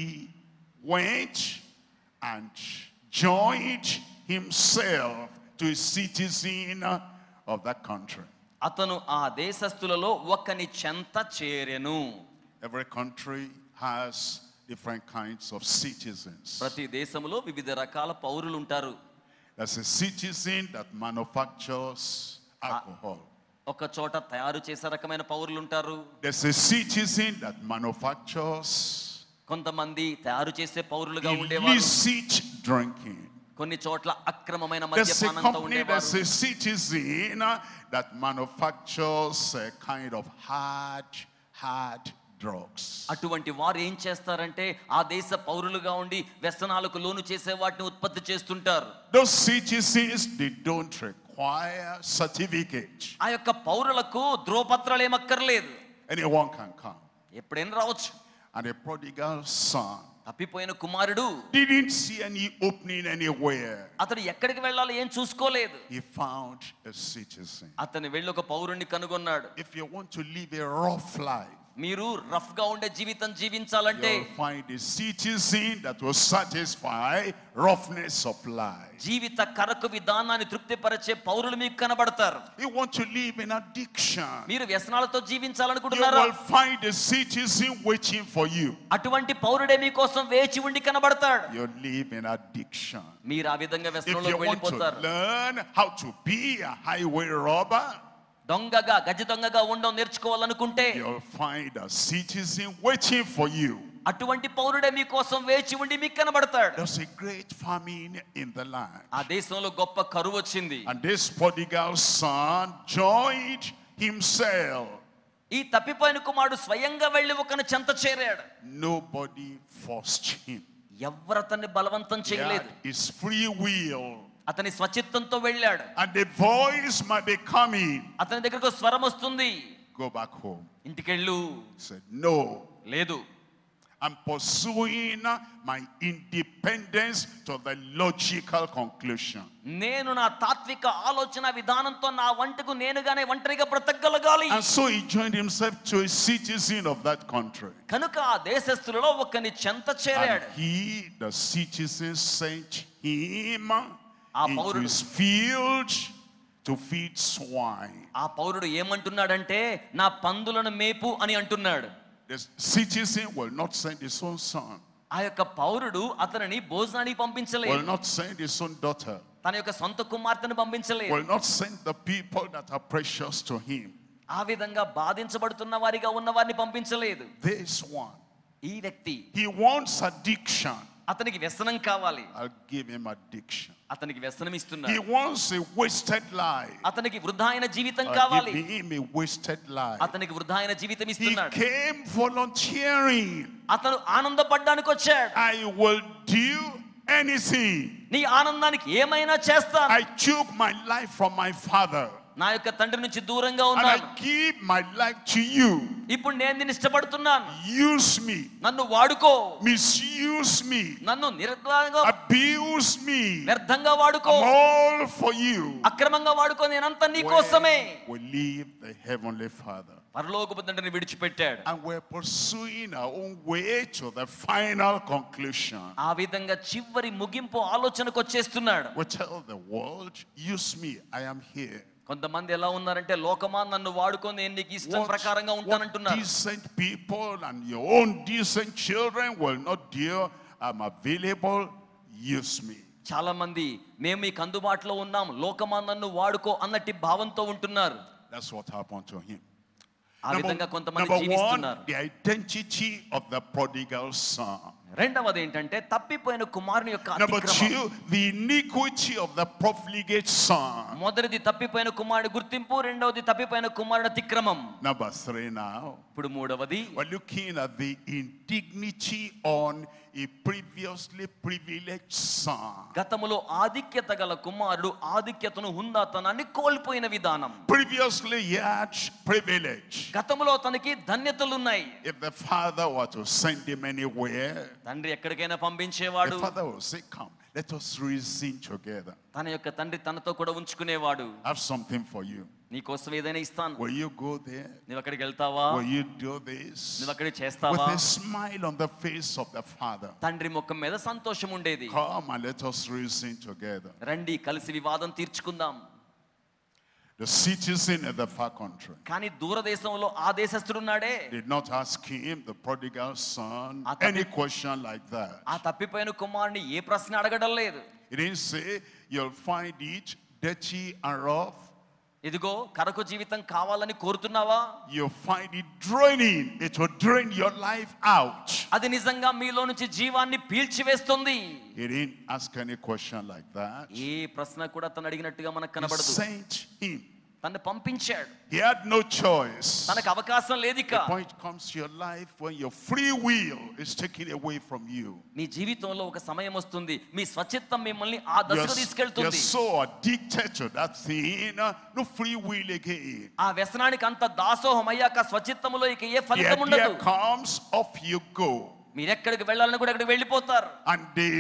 went and joined himself to a citizen of that country. అతను ఆ దేశస్థులలో ఒకని చెంత చేరెను. Every country has different kinds of citizens. ప్రతి దేశంలో వివిధ రకాల పౌరులు ఉంటారు. There's a citizen that manufactures alcohol. ఒక చోట తయారు చేసే రకమైన పౌరులు ఉంటారు. There's a citizen that manufactures కొంతమంది తయారు చేసే పౌరులుగా ఉండేవారు. illicit drinking. కొన్ని చోట్ల అక్రమమైన There's a మద్యపానంతో company that's ఉండేవారు. a citizen that manufactures a kind of hard drugs. అటువంటి వారు ఏం చేస్తారంటే ఆ దేశ పౌరులుగా ఉండి వ్యసనాలకు లోను చేసే వాటిని ఉత్పత్తి చేస్తుంటారు. Those citizens, they don't require certificate. ఆ యొక్క పౌరులకు ధ్రువపత్రాలు ఏమక్కర్లేదు. Anyone can come. ఎప్పుడైనా రావచ్చు. And a prodigal son తప్పిపోయిన కుమారుడు didn't see any opening anywhere. అతడు ఎక్కడికి వెళ్ళాలో ఏం చూసుకోలేదు. He found a citizen. అతను వెళ్ళి ఒక పౌరుణ్ణి కనుగొన్నాడు. If you want to live a rough life, మీరు రఫ్ గా ఉండే జీవితం జీవించాలంటే you'll find a citizen that will satisfy roughness of life. జీవిత కరకు విధానాన్ని తృప్తిపరిచే పౌరులు మీకు కనబడతారు. You want to live in addiction, మీరు వ్యసనాలతో you జీవించాలనుకుంటున్నారా? will find a citizen waiting for you. అటువంటి పౌరుడే మీకోసం వేచి ఉండి కనబడతాడు. You live in addiction. మీరు ఆ విధంగా If you వ్యసనంలోకి want to వెళ్ళిపోతారు. learn how to be a highway robber, దొంగగా గజ దొంగగా ఉండడం నేర్చుకోవాలనుకుంటే you'll find a citizen waiting for you. అటువంటి పౌరుడే మీకోసం వేచి ఉండి మీకు కనబడతాడు. There's a great famine in the land. ఆ దేశంలో గొప్ప కరువు వచ్చింది. And this prodigal son joined himself. ఈ తప్పిపోయిన కుమారుడు స్వయంగా వెళ్ళి ఒకని చెంత చేరాడు. Nobody forced him. ఎవ్వరు అతన్ని బలవంతం He చేయలేదు. had his free will. అతని స్వచిత్తంతో వెళ్ళాడు. And the voice might be coming. అతని దగ్గరకు స్వరం వస్తుంది, Go back home. ఇంటికెళ్ళు. He said, no. లేదు, I'm pursuing my independence to the logical conclusion. నేను నా తాత్విక ఆలోచన విధానంతో నా వంటకు నేనుగానే ఒంటరిగా బ్రతకగలగాలి. And so he joined himself to a citizen of that country. కనుక ఆ దేశస్థులలో ఒకని చెంత చేరాడు. And he, the citizen, sent him ఆ into పౌరుడు his field to feed swine. ఆ పౌరుడు ఏమంటున్నాడంటే నా పందులను మేపు అని అంటున్నాడు. The citizen will not send his own son, ఆ యొక్క పౌరుడు అతనిని భోజనానికి will పంపించలేదు. not send his own daughter, తన యొక్క సొంత కుమార్తెను పంపించలేదు. will not send the people that are precious to him. ఆ విధంగా బాధించబడుతున్న వారిగా ఉన్న వారిని పంపించలేదు. This one, ఈ వ్యక్తి he wants addiction. అతనికి వ్యసనం కావాలి. I'll give him addiction. అతనికి వ్యసనం He ఇస్తున్నాడు. wants a wasted life. అతనికి వృధా అయిన జీవితం I'll కావాలి. give him a wasted life. అతనికి వృధా అయిన జీవితం He ఇస్తున్నాడు. came volunteering. అతను ఆనందపడ్డానికి వచ్చాడు. I will do anything. నీ ఆనందానికి ఏమైనా చేస్తాను. I took my life from my father, నా యొక్క తండ్రి నుంచి దూరంగా and I ఉన్నాను. give my life to you. ఇప్పుడు నేను నిన్ను ఇష్టపడుతున్నాను. Use me, నన్ను వాడుకో. misuse me, నన్ను నిరర్ధంగా abuse me. వ్యర్థంగా వాడుకో. I'm all for you. అక్రమంగా వాడుకో. నేనంతా నీ కోసమే. We leave the heavenly Father, పరలోకపు తండ్రిని విడిచిపెట్టాడు. and we're pursuing our own way to the final conclusion. ఆ విధంగా చివరి ముగింపు ఆలోచనకు వచ్చేస్తున్నాడు. We tell the world, use me, I am here. కొంతమంది ఎలా ఉన్నారంటే లోకమా నన్ను వాడుకో, నేను నీకు ఇష్టం ప్రకారంగా What ఉంటానంటున్నారు. decent people and your own decent children will not do. I'm available, use me. చాలా మంది మేము మీకు అందుబాటులో ఉన్నాం, లోకమా నన్ను వాడుకో అన్నట్టి భావంతో ఉంటున్నారు. That's what happened to him. ఆ విధంగా కొంతమంది Number one, జీవిస్తున్నారు. the identity of the prodigal son. రెండవది ఏంటంటే తప్పిపోయిన కుమారుని యొక్క Number అతిక్రమం. two, the iniquity of the profligate son. మొదటిది తప్పిపోయిన కుమారుడి గుర్తింపు, రెండవది తప్పిపోయిన కుమారుడి అతిక్రమం. Number three now, ఇప్పుడు మూడవది we're looking at the indignity on a previously privileged son. గతములో ఆధిక్యత గల కుమారుడు ఆధిక్యతను హుందాతనాన్ని కోల్పోయిన విధానం. Previously he had privilege. గతములో తనకి ధన్యతలున్నాయి. If the father were to send him anywhere, తండ్రి ఎక్కడికైనా పంపించేవాడు. the father would say, come, let us reason together. తన యొక్క తండ్రి తనతో కూడా ఉంచుకునేవాడు. I have something for you. నీ కోసం ఏదైనా ఇస్తాను, Will you go there? నువ్వు అక్కడికి వెళ్తావా, Will you do this? నువ్వు అక్కడికి With చేస్తావా. a smile on the face of the father. తండ్రి ముఖం మీద సంతోషం ఉండేది. Come and let us reason together. రండి కలిసి వివాదం తీర్చుకుందాం. The citizen of the far country కానీ దూరదేశంలో ఆ దేశస్థుడున్నాడే, did not ask him, the prodigal son, Atapi- any question like that. ఆ తప్పిపోయిన కుమారుని ఏ ప్రశ్న అడగడం లేదు. He didn't say, you'll find it dirty and rough. ఇదిగో కరకు జీవితం కావాలని కోరుతున్నావా? You find it draining. It will drain your life out. అది నిజంగా మీలో నుంచి జీవాన్ని పీల్చివేస్తుంది. He didn't ask any question like that. ఏ ప్రశ్న కూడా తను అడిగినట్టుగా మనకు He కనబడదు. sent him. తను పంపించాడు. He had no choice. తనకు అవకాశం లేదు ఇక. The point comes to your life when your free will is taken away from you. మీ జీవితంలో ఒక సమయం వస్తుంది, మీ స్వచిత్తం మిమ్మల్ని ఆ దశకు తీసుకెళ్తుంది. You're so addicted to that thing, no free will again. ఆ వ్యసనానికి అంత దాసోహం అయ్యాక స్వచిత్తములో ఇక ఏ The ఫలితం ఉండదు. idea comes, off you go. మీరు ఎక్కడికి వెళ్ళాలని కూడా అక్కడికి వెళ్ళిపోతారు. And the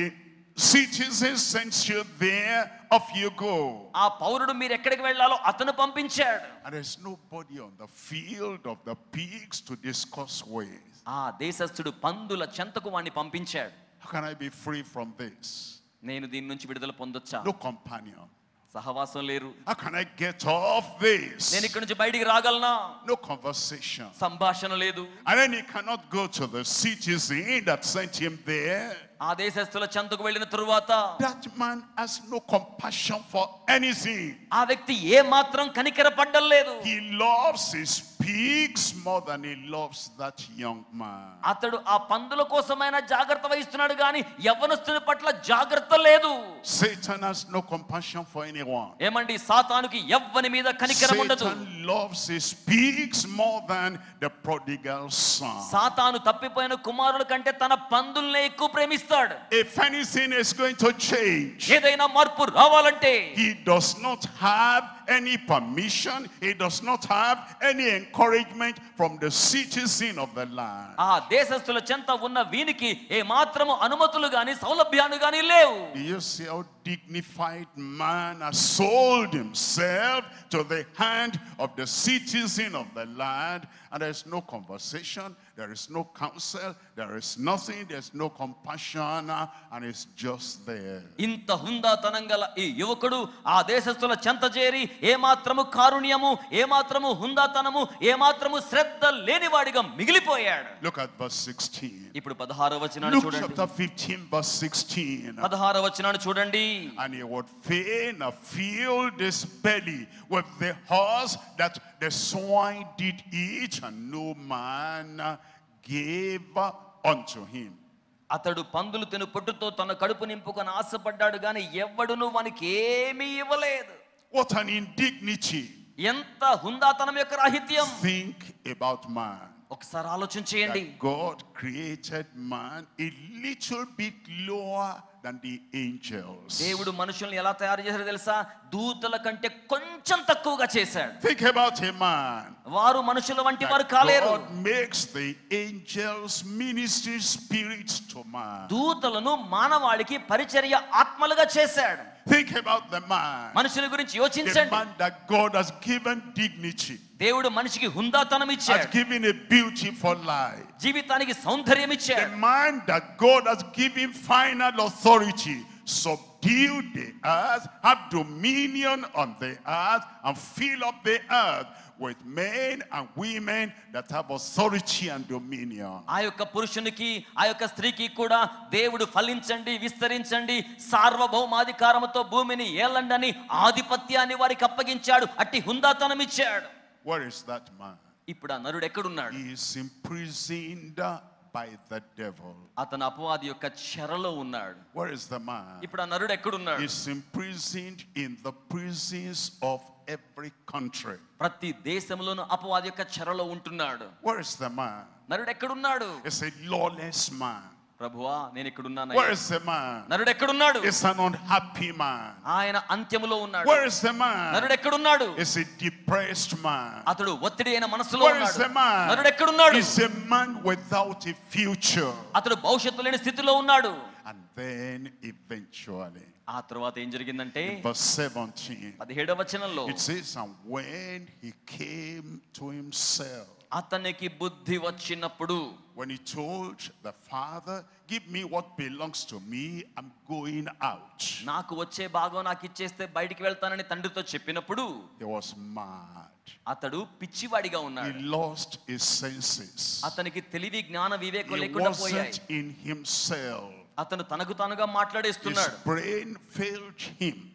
citizen sends you there, off you go. ఆ పౌరుడు మీరు ఎక్కడికి వెళ్ళాలో అతను పంపించాడు. And there's nobody on the field of the pigs to discuss with. ఆ దేశస్థుడు పందుల చెంతకు వాణ్ణి పంపించాడు. How can I be free from this? నేను దీని నుంచి విడుదల పొందొచ్చా? No companion. సహవాసం లేరు. How can I get off this? నేను ఇక్కడి నుంచి బయటికి రాగలనా? No conversation. సంభాషణ లేదు. And then he cannot go to the citizen that sent him there. ఆ దేశస్థుల చెంతకు వెళ్ళిన తరువాత That man has no compassion for anything. ఆ వ్యక్తి ఏ మాత్రం కనికరపడ్డం లేదు. He loves his pigs more than he loves that young man. అతడు ఆ పందుల కోసమైన జాగ్రత్త వహిస్తున్నాడు గాని యవ్వనస్తుని పట్ల జాగ్రత్త లేదు. Satan has no compassion for anyone. ఏమండి, సాతానుకి యవ్వని మీద కనికరం ఉండదు. Satan loves his pigs more than the prodigal son. సాతాను తప్పిపోయిన కుమారుల కంటే తన పందుల్నే ఎక్కువ ప్రేమిస్తాడు. If anything is going to change, ఏదైనా మార్పు రావాలంటే he does not have any permission, he does not have any encouragement from the citizen of the land. ఆ దేశస్థుల చెంత ఉన్న వీనికి ఏ మాత్రము అనుమతులు గాని సౌలభ్యాలు గాని లేవు. Do you see how dignified man has sold himself to the hand of the citizen of the land? And there is no conversation, there is no counsel, there is nothing, there's no compassion, and it's just there. ఇంత హుందాతనం గల ఈ యువకుడు ఆ దేశస్థుల చెంత చేరి ఏ మాత్రము కారుణ్యము, ఏ మాత్రము హుందాతనము, ఏ మాత్రము శ్రద్ధ లేనివాడిగా మిగిలిపోయాడు. Look at verse 16. ఇప్పుడు 16వ వచనాన్ని Luke చూడండి. chapter 15 verse 16. 16వ వచనాన్ని చూడండి. And he would fain fill his belly with the horse that the swine did eat, and no man gave unto him. అతడు పందులు తిను పొట్టుతో తన కడుపు నింపుకొని ఆశపడ్డాడు గాని ఎవ్వడును వానికి ఏమీ ఇవ్వలేదు. What an indignity. ఎంత హుందాతనం యొక్క రాహిత్యం. Think about man. ఒకసారి ఆలోచన చేయండి. That God created man a little bit lower than the angels. దేవుడు మనుషుల్ని ఎలా తయారు చేశాడో తెలుసా? దూతల కంటే కొంచెం తక్కువగా చేశాడు. Think about a man. వారు మనుషుల వంటి వారు కాలేరు. God makes the angels ministry spirits to man. దూతలను మానవాళికి పరిచర్య ఆత్మలుగా చేశాడు. Think about the man. మనుషుల గురించి The యోచించండి. man that God has given dignity, దేవుడు మనిషికి హుందాతనం has ఇచ్చాడు. given a beauty for life. జీవితానికి సౌందర్యం The ఇచ్చాడు. man that God has given final authority, subdue the earth, have dominion on the earth, and fill up the earth with men and women that have authority and dominion. ఆ యొక్క పురుషునికి ఆ యొక్క స్త్రీకి కూడా దేవుడు ఫలించండి, విస్తరించండి, సార్వభౌమాధికారముతో భూమిని ఏలండని ఆధిపత్యాన్ని వారికి అప్పగించాడు. అట్టి హుందాతనం ఇచ్చాడు. Where is that man? ఇప్పుడు ఆ నరుడు ఎక్కడున్నాడు? He is imprisoned by the devil. అతను అపవాది యొక్క చెరలో ఉన్నాడు. Where is the man? ఇప్పుడు ఆ నరుడు ఎక్కడున్నాడు? He is imprisoned in the prisons of every country. ప్రతి దేశంలోనూ అపవాది యొక్క చెరలో ఉంటున్నాడు. Where is the man? నరుడు ఎక్కడున్నాడు? It's a lawless man. ప్రభువా, నేను ఇక్కడున్నాను. Where is the man? నరుడు ఎక్కడున్నాడు? It's an unhappy man. ఆయన అంత్యములో ఉన్నాడు. Where is the man? నరుడు ఎక్కడున్నాడు? It's a depressed man. అతడు ఒత్తిడి అయిన మనసులో Where is ఉన్నాడు. the man? నరుడు ఎక్కడున్నాడు? He's a man without a future. అతడు భవిష్యత్తు లేని స్థితిలో ఉన్నాడు. And then eventually, ఆ తర్వాత ఏం జరిగిందంటే verse 17, 17వ వచనంలో it says, and when he came to himself, అతనికి బుద్ధి వచ్చినప్పుడు, when he told the father, give me what belongs to me, I'm going out, నాకు వచ్చే భాగం నాకు ఇచ్చేస్తే బయటికి వెళ్తానని తండ్రితో చెప్పినప్పుడు he was mad. అతడు పిచ్చివాడిగా He ఉన్నాడు. lost his senses. అతనికి తెలివి జ్ఞాన వివేకం He లేకుండా పోయాయి. wasn't in himself. అతను తనకు తానుగా His మాట్లాడేస్తున్నాడు. brain failed him.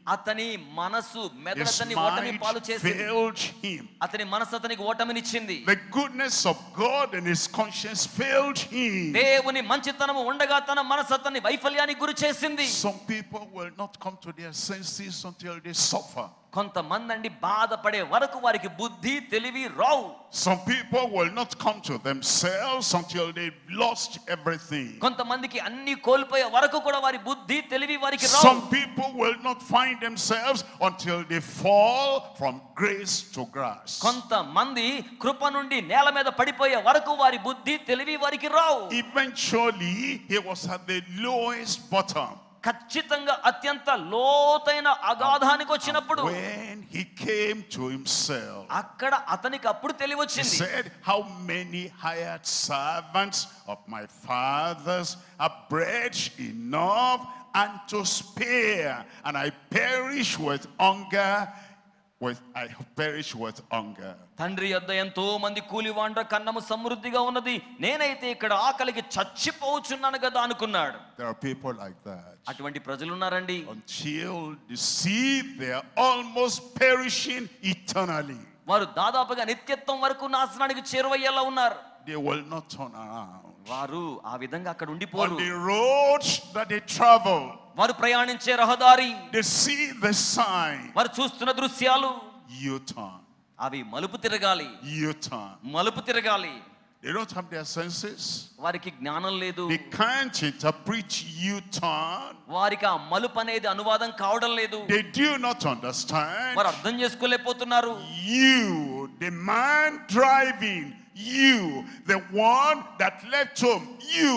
అతని మనసు మెదడు His అతన్ని ఓటమి mind పాలు చేసింది. failed him. అతని మనసు అతనికి ఓటమినిచ్చింది. The goodness of God and his conscience failed him. దేవుని మంచితనము ఉండగా తన మనసు అతన్ని వైఫల్యానికి గురి చేసింది. Some people will not come to their senses until they suffer. కొంతమంది అండి బాధపడే వరకు వారికి బుద్ధి తెలివి రావు. Some people will not come to themselves until they've lost everything. కొంతమందికి అన్ని కోల్పోయే వరకు కూడా వారి బుద్ధి తెలివి వారికి రావు. Some people will not find themselves until they fall from grace to grass. కొంతమంది కృప నుండి నేల మీద పడిపోయే వరకు వారి బుద్ధి తెలివి వారికి రావు. Eventually, he was at the lowest bottom. ఖచ్చితంగా అత్యంత లోతైన అగాధానికి వచ్చినప్పుడు When he came to himself, అక్కడ అతనికి అప్పుడు he తెలివొచ్చింది. said, how many hired servants of my fathers have bread enough and to spare, and I perish with hunger. I perish with hunger. తండ్రి యొద్ద ఎంతో మంది కూలివాండ్ర కన్నము సమృద్ధిగా ఉన్నది, నేనైతే ఇక్కడ ఆకలికి చచ్చిపోవచ్చున్నాను కదా అనుకున్నాడు. There are people like that. అటువంటి ప్రజలు ఉన్నారండి. Until they see they are almost perishing eternally, వారు దాదాపుగా నిత్యత్వం వరకు నాశనానికి చేరువయ్యేలా ఉన్నారు. they will not turn around. వారు ఆ విధంగా అక్కడ On ఉండిపోరు. the roads that they travel, వారు ప్రయాణించే రహదారి, they see the sign, వారు చూస్తున్న దృశ్యాలు, U-turn, అవి మలుపు తిరగాలి, U-turn. మలుపు తిరగాలి. They don't have their senses. వారికి జ్ఞానం లేదు. They can't interpret U-turn. వారికి ఆ మలుపు అనేది అనువాదం కావడం లేదు. They do not understand. వారు అర్థం చేసుకోలేకపోతున్నారు. You, the man driving, you, the one that left home,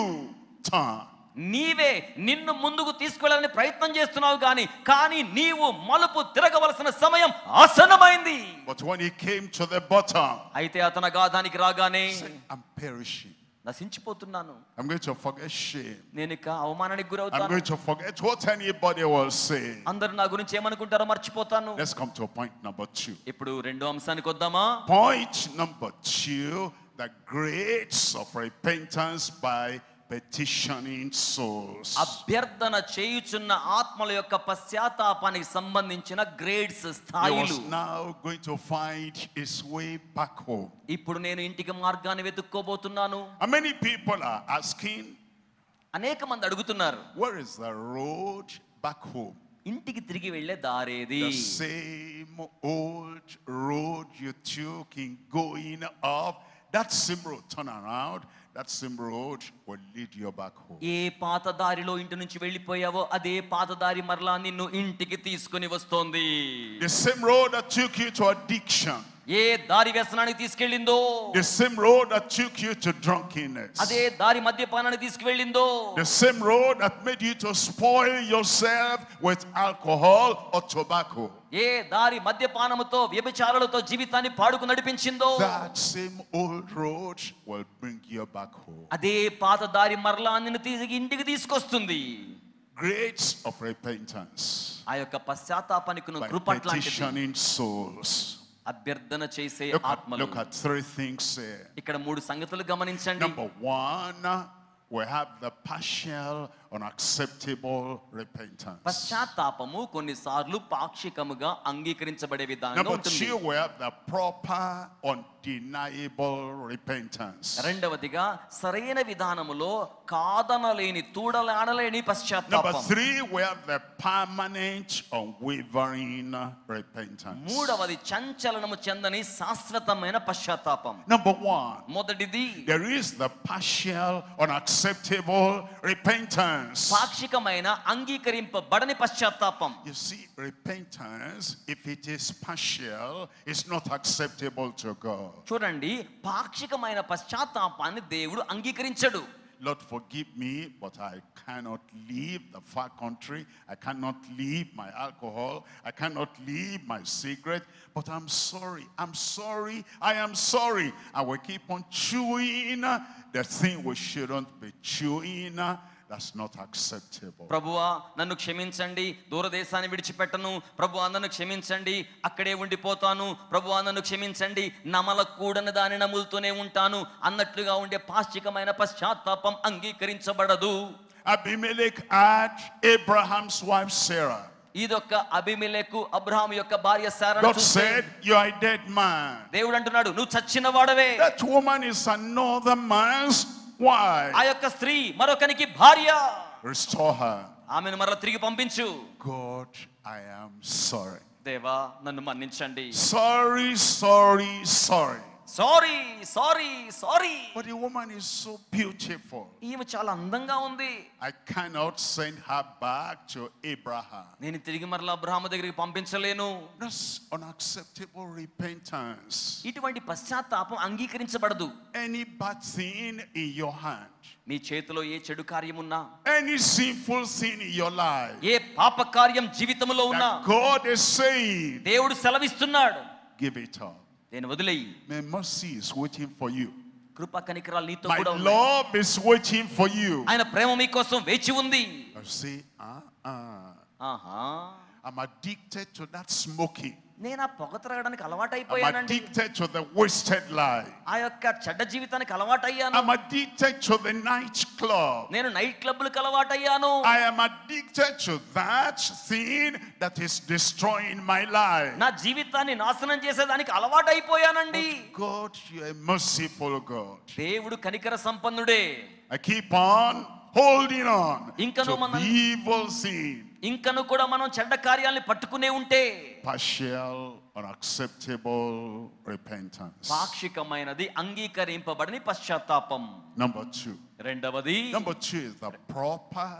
U-turn. నీవే నిన్ను ముందుకు తీసుకెళ్ళాలని ప్రయత్నం చేస్తున్నావు కానీ నీవు మలుపు తిరగవలసిన సమయం ఆసన్నమైంది. But when he came to the bottom, అయితే అతను గాధానికి రాగానే he said, I'm perishing. నశించిపోతున్నాను, I'm going to forget shame. నేను ఇక అవమానానికి I'm గురవుతాను, going to forget what anybody will say. అందరూ నా గురించి ఏమనుకుంటారో మర్చిపోతాను. Let's come to point number 2. ఇప్పుడు రెండో అంశానికి వద్దామా? Point number 2, the grades of repentance by petitioning souls. అభ్యర్థన చేయుచున్న ఆత్మల యొక్క పశ్చాత్తాపానికి సంబంధించిన గ్రేడ్స్, He స్థాయిలు. was now going to find his way back home. ఇప్పుడు నేను ఇంటికి మార్గాన్ని వెతుక్కోబోతున్నాను. And many people are asking, అనేక మంది అడుగుతున్నారు, where is the road back home? ఇంటికి తిరిగి వెళ్ళే దారేది? The same old road you took in going up, that same road, turn around, that same road will lead you back home. ఏ పాత దారిలో ఇంటి నుంచి వెళ్ళిపోయావో అదే పాత దారి మరలా నిన్ను ఇంటికి తీసుకొని వస్తోంది. The same road that took you to addiction, ఏ దారి వ్యసనానికి తీసుకెళ్ళిందో, the same road that took you to drunkenness, అదే దారి మద్యపానానికి తీసుకువెళ్ళిందో, the same road that made you to spoil yourself with alcohol or tobacco, ఏ దారి మద్యపానముతో వ్యభిచారాలతో జీవితాన్ని పాడుకు నడిపించిందో, that same old road will bring you back home. అదే పాత దారి మరలా నిన్ను తిరిగి ఇంటికి తీసుకొస్తుంది. Grades of repentance ఆ యొక్క పశ్చాత్తాపానికి by కృపట్లాంటిది. petitioning souls. అభ్యర్థన చేసే ఆత్మలు. Look at 3 things here. ఇక్కడ 3 సంగతులు గమనించండి. Number 1, we have the partial, unacceptable repentance. పశ్చాత్తాపము కొన్నిసార్లు పాక్షికముగా అంగీకరించబడే విధానంగా Number ఉంటుంది. 2, we have the proper, undeniable repentance. రెండవదిగా సరైన విధానములో కాదనలేని తూడలాడలేని Number పశ్చాత్తాపం. 3, we have the permanent, unwavering repentance. మూడవది చంచలనము చెందని శాశ్వతమైన పశ్చాత్తాపం. Number 1, మొదటిది there is the partial, unacceptable repentance. పాక్షికమైన అంగీకరింపబడని పశ్చాత్తాపం. You see, repentance, if it is partial, is not acceptable to God. చూడండి, పాక్షికమైన పశ్చాత్తాపాన్ని దేవుడు అంగీకరించడు. Lord, forgive me, but I cannot leave the far country. I cannot leave my alcohol. I cannot leave my cigarette. But I'm sorry. I'm sorry. I am sorry. I will keep on chewing the thing we shouldn't be chewing. That's not acceptable. ప్రభువా నన్ను క్షమించండి, దూరదేశాన్ని విడిచిపెట్టను. ప్రభువా నన్ను క్షమించండి, అక్కడే ఉండిపోతాను. ప్రభువా నన్ను క్షమించండి, నమలకూడని దాని నములుతూనే ఉంటాను అన్నట్లుగా ఉండే పాక్షికమైన పశ్చాత్తాపం అంగీకరించబడదు. Abimelech had Abraham's wife Sarah. ఇదొక అబీమెలెకు అబ్రహాము యొక్క భార్య శారాను God చూస్తే said, you are a dead man. దేవుడు అంటున్నాడు నువ్వు చచ్చిన వాడవే. That woman is another man's wife. ఆ యొక్క స్త్రీ మరొకనికి భార్య. Restore her. ఆమెను మరలా తిరిగి పంపించు. God, I am sorry. దేవా నన్ను మన్నించండి. Sorry, sorry, sorry. Sorry sorry sorry. But the woman is so beautiful. ఈమె చాలా అందంగా ఉంది. I cannot send her back to Abraham. నేను తిరిగి మరలా అబ్రహాము దగ్గరికి పంపించలేను. That's unacceptable repentance. ఇటువంటి పశ్చాత్తాపం అంగీకరించబడదు. Any bad thing in your hand, నీ చేతిలో ఏ చెడు కార్యమున్నా, any sinful thing in your life, ఏ పాప కార్యం జీవితంలో ఉన్నా, that God is saying, దేవుడు సెలవిస్తున్నాడు give it up. నేను వదిలేయి. My mercy is waiting for you. కృపా కనికరాలు నీతో My కూడా ఉన్నాయి. love is waiting for you. ఆయన ప్రేమ మీకోసం వేచి ఉంది. I say, ఆహా, I'm addicted to that smoking. నేను ఆ పొగ త్రాగడానికి I'm అలవాటైపోయానండి. addicted to the wasted life. ఆ యొక్క చెడ్డ జీవితానికి అలవాటయ్యాను. I'm addicted to the night club. నేను నైట్ క్లబ్లకు అలవాటయ్యాను. I am addicted to that thing that is destroying my life. నా జీవితాన్ని నాశనం చేసేదానికి అలవాటైపోయానండి. God, you are a merciful God. దేవుడు కనికర సంపన్నుడే. I keep on holding on ఇంకను to మనం evil sin. ఇంకను కూడా మనం చెడ్డ కార్యాలని పట్టుకునే ఉంటే Partial, unacceptable repentance. పాక్షికమైనది అంగీకరింపబడని పశ్చాత్తాపం. Number 2. రెండవది Number 2 is the proper,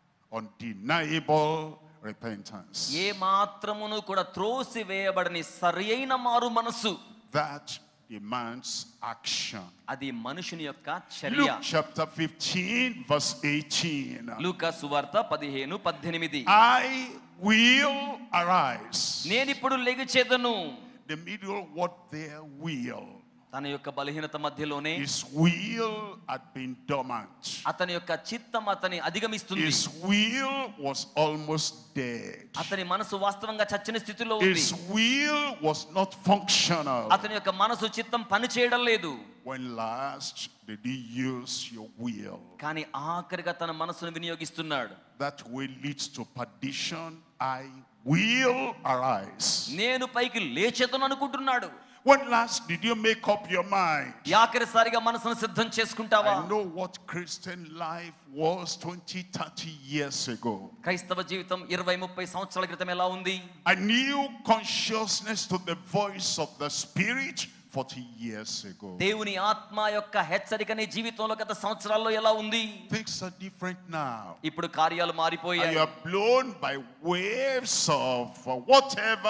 undeniable repentance. ఏ మాత్రమును కూడా త్రోసి వేయబడని సరియైన మారు మనసు. That demands action. అది మనుషుని యొక్క చర్య. Luke chapter 15 verse 18. లూకా సువార్త 15:18. I will arise. నేనిప్పుడు లెగిచెదను. The middle word there, will. తన యొక్క బలహీనత మధ్యలోనే His will had been dormant. అతని యొక్క చిత్తం అతని అధిగమిస్తుంది. His will was almost dead. అతని మనసు వాస్తవంగా చచ్చిన స్థితిలో ఉంది. His will was not functional. అతని యొక్క మనసు చిత్తం పని చేయడం లేదు. When last did he use your will? కానీ ఆఖరిగా తన మనసును వినియోగిస్తున్నాడు. That will leads to perdition. I will arise. నేను పైకి లేచెదను అనుకుంటున్నాడు. When last did you make up your mind? ఆఖరిసారిగా మనసును సిద్ధం చేసుకుంటావా? I know what Christian life was 20-30 years ago. క్రైస్తవ జీవితం 20-30 సంవత్సరాల క్రితం ఎలా ఉంది? A new consciousness to the voice of the Spirit 40 years ago. దేవుని ఆత్మ యొక్క హెచ్చరిక నీ జీవితంలో గత సంవత్సరాల్లో ఎలా ఉంది? Things are different now. ఇప్పుడు కార్యాలు And మారిపోయాయి. you are blown by waves of whatever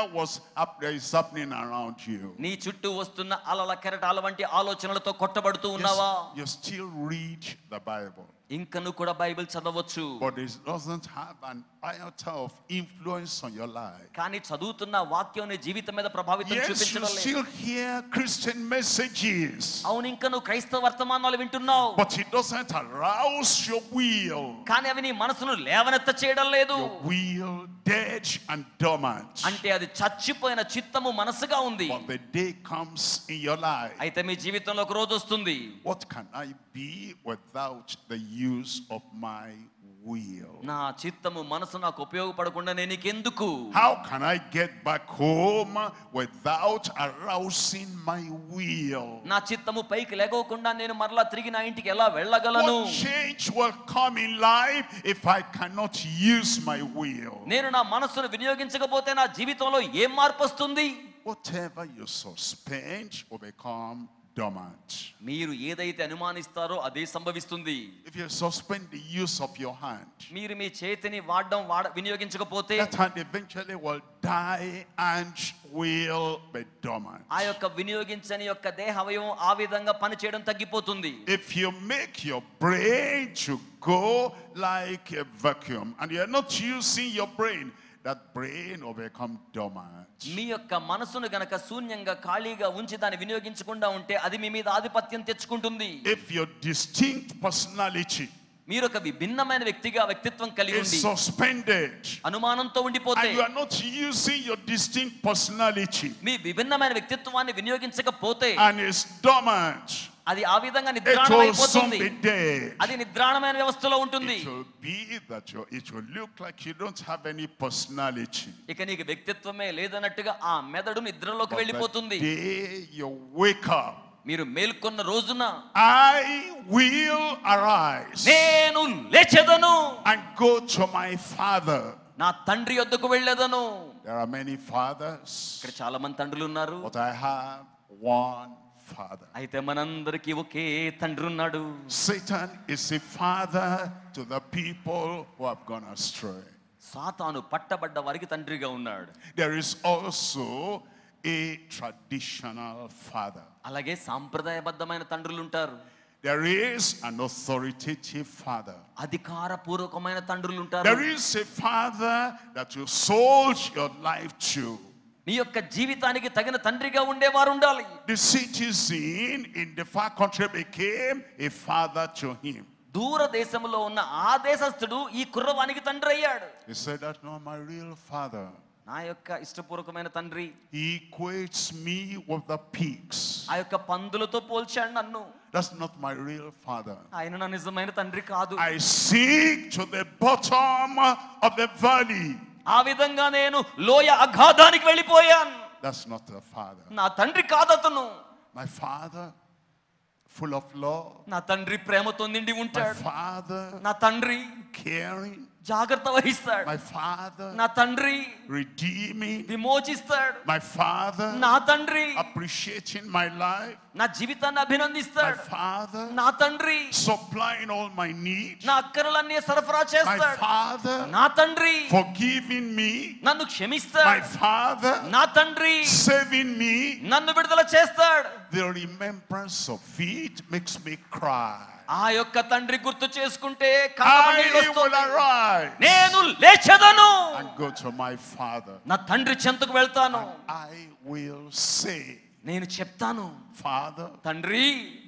is happening around you. నీ చుట్టూ వస్తున్న అలల కెరటాల వంటి ఆలోచనలతో కొట్టబడుతూ ఉన్నావా? You still read the Bible, ఇంకను కూడా బైబిల్ చదవచ్చు. but it doesn't have an iota of influence on your life. కానీ చదువుతున్న వాక్యం నీ జీవితం మీద ప్రభావితం Yes, you చూపించడం లేదు. still hear Christian messages, అవును, ఇంకా నువ్వు క్రైస్తవ వర్తమానాలు వింటున్నావు. but it doesn't arouse your will. కానీ అవి నీ మనసును లేవనెత్త చేయడం లేదు. Your will dead and dormant. అంటే అది చచ్చిపోయిన చిత్తము మనసుగా ఉంది. But the day comes in your life. అయితే మీ జీవితంలో ఒక రోజు వస్తుంది. What can I be without the use of my will? నా చిత్తము మనసు నాకు ఉపయోగపడకుండా నేను నీకెందుకు? How can I get back home without arousing my will? నా చిత్తము పైకి లేకోకుండా నేను మరలా తిరిగి నా ఇంటికి ఎలా వెళ్ళగలను? What change will come in life if I cannot use my will? నేను నా మనసును వినియోగించకపోతే నా జీవితంలో ఏం మార్పు వస్తుంది? Whatever you suspend will become dormant. మీరు ఏదైతే అనుమానిస్తారో అదే సంభవిస్తుంది. If you suspend the use of your hand, మీరు మీ చేతిని వినియోగించకపోతే that hand eventually will die and will be dormant. ఆ యొక్క వినియోగించని యొక్క దేహ అవయవం ఆ విధంగా పని చేయడం తగ్గిపోతుంది. If you make your brain to go like a vacuum and you're not using your brain, that brain will become dormant. మీ యొక్క మనసును గనక శూన్యంగా ఖాళీగా ఉంచి దాన్ని వినియోగించకుండా ఉంటే అది మీ మీద ఆధిపత్యం తెచ్చుకుంటుంది. If your distinct personality మీరు ఒక విభిన్నమైన వ్యక్తిత్వం కలిగి is ఉండి suspended అనుమానంతో ఉండిపోతే and you are not using your distinct personality మీ విభిన్నమైన వ్యక్తిత్వాన్ని వినియోగించకపోతే and is dormant, అది ఆ విధంగా It will soon నిద్రాణమైపోతుంది. be dead. అది నిద్రాణమైన వ్యవస్థలో ఉంటుంది. It will be that it will look like you don't have any personality. ఇక నీకు వ్యక్తిత్వమే లేదన్నట్టుగా ఆ మెదడు నిద్రలోకి But వెళ్ళిపోతుంది. the day you wake up, మీరు మేల్కొన్న రోజున I will arise నేను లేచెదను, and go to my father. నా తండ్రి యొద్దకు వెళ్ళేదను. There are many fathers, ఇక్కడ చాలా మంది తండ్రులు ఉన్నారు. but I have one father. అయితే మనందరికీ ఒకే తండ్రి ఉన్నాడు. Satan is a father to the people who have gone astray. సాతాను పట్టబడ్డ వారికి తండ్రిగా ఉన్నాడు. There is also a traditional father. అలాగే సాంప్రదాయబద్ధమైన తండ్రులు ఉంటారు. There is an authoritative father. అధికారపూర్వకమైన తండ్రులు ఉంటారు. There is a father that you sold your life to. నీ యొక్క జీవితానికి తగిన తండ్రిగా ఉండేవారు ఉండాలి. The citizen in the far country became a father to him. దూర దేశంలో ఉన్న ఆ దేశస్థుడు ఈ కుర్రవానికి తండ్రి అయ్యాడు. He said, that's not my real father. నా యొక్క ఇష్టపూర్వకమైన తండ్రి. He equates me with the pigs. ఆ యొక్క పందులతో పోల్చాడు నన్ను. That's not my real father. ఆయన నా నిజమైన తండ్రి కాదు. I sink to the bottom of the valley. ఆ విధంగా నేను లోయ అగాధానికి వెళ్ళిపోయాను. That's not the father. నా తండ్రి కాదు అతను. My father, full of love. నా తండ్రి ప్రేమతో నిండి My ఉంటాడు. father, నా తండ్రి caring. జాగ్రత్త వహిస్తాడు. My father, నా తండ్రి redeeming. విమోచిస్తాడు. My father, నా తండ్రి appreciating my life. నా జీవితాన్ని My అభినందిస్తాడు. father, నా తండ్రి supplying all my needs. నా అక్కరలన్నీ సరఫరా My చేస్తాడు. father, నా తండ్రి forgiving me. నన్ను My క్షమిస్తాడు. father, నా తండ్రి saving me. నన్ను విడుదల చేస్తాడు. The remembrance of it makes me cry. ఆ యొక్క తండ్రి గుర్తు చేసుకుంటే కళ్ళలో నీళ్ళు I will వస్తుంది. arise నేను లేచెదను, and go to my father. నా తండ్రి చెంతకు వెళ్తాను. I will say, నేను చెప్తాను, Father, తండ్రి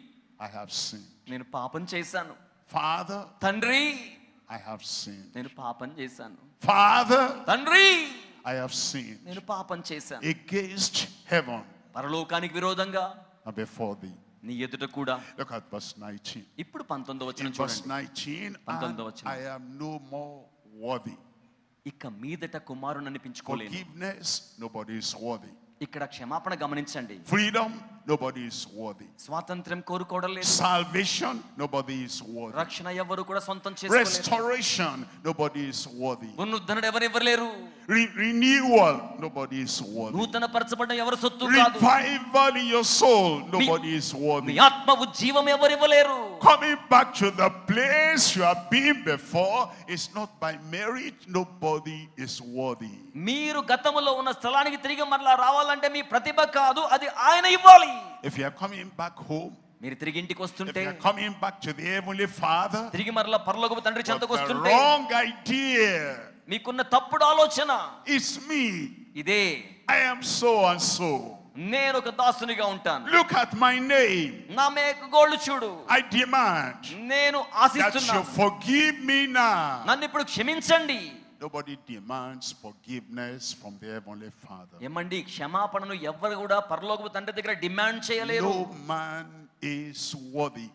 I have sinned. నేను పాపం చేశాను. Father, తండ్రి I have sinned. నేను పాపం చేశాను. Father, తండ్రి I have sinned నేను పాపం చేశాను. against heaven పరలోకానికి విరోధంగా and before thee. నీ ఎదుట కూడా. Look at verse 19. ఇప్పుడు 19వ వచనం In verse చూడండి. 19, పంతొమ్మిదవ and వచనం. I am no more worthy. ఇక మీదట కుమారుని అనిపించుకోలేను. Forgiveness, nobody is worthy. ఇక్కడ క్షమాపణ గమనించండి. Freedom, nobody is worthy. స్వాతంత్ర్యం కోరుకోవడం లేదు. Salvation, nobody is worthy. రక్షణ ఎవరు కూడా సొంతం చేసుకోలేరు. Restoration, nobody is worthy. పునరుద్ధరణ ఎవరెవరు? Renewal, nobody is worthy. నూతన పరచబడ్డ ఎవరు సొత్తు కాదు. Revival in your soul, nobody is me worthy. ఆత్మ ఉజ్జీవం ఎవరివ్వలేరు. Coming back to the place you have been before is not by merit, nobody is worthy. మీరు గతములో ఉన్న స్థలానికి తిరిగి మరలా రావాలంటే మీ ప్రతిభ కాదు, అది ఆయన ఇవ్వాలి. If you are coming back home, మీరు తిరిగి ఇంటికి if వస్తుంటే, you are coming back to the Heavenly Father, తిరిగి మరలా పరలోకపు తండ్రి చెంతకు with the వస్తుంటే, wrong idea, మీకున్న తప్పుడు ఆలోచన, it's me, ఇదే I am so and so. నేను ఒక దాసునిగా ఉంటాను. Look at my name. నా మేకు గోళ్ళు చూడు. I demand నేను that you ఆశిస్తున్నాను, forgive me now. నన్ను ఇప్పుడు క్షమించండి. Nobody demands forgiveness from the Heavenly Father. ఏమండి, క్షమాపణను ఎవ్వరు కూడా పరలోకపు తండ్రి దగ్గర డిమాండ్ చేయలేరు. No man is worthy.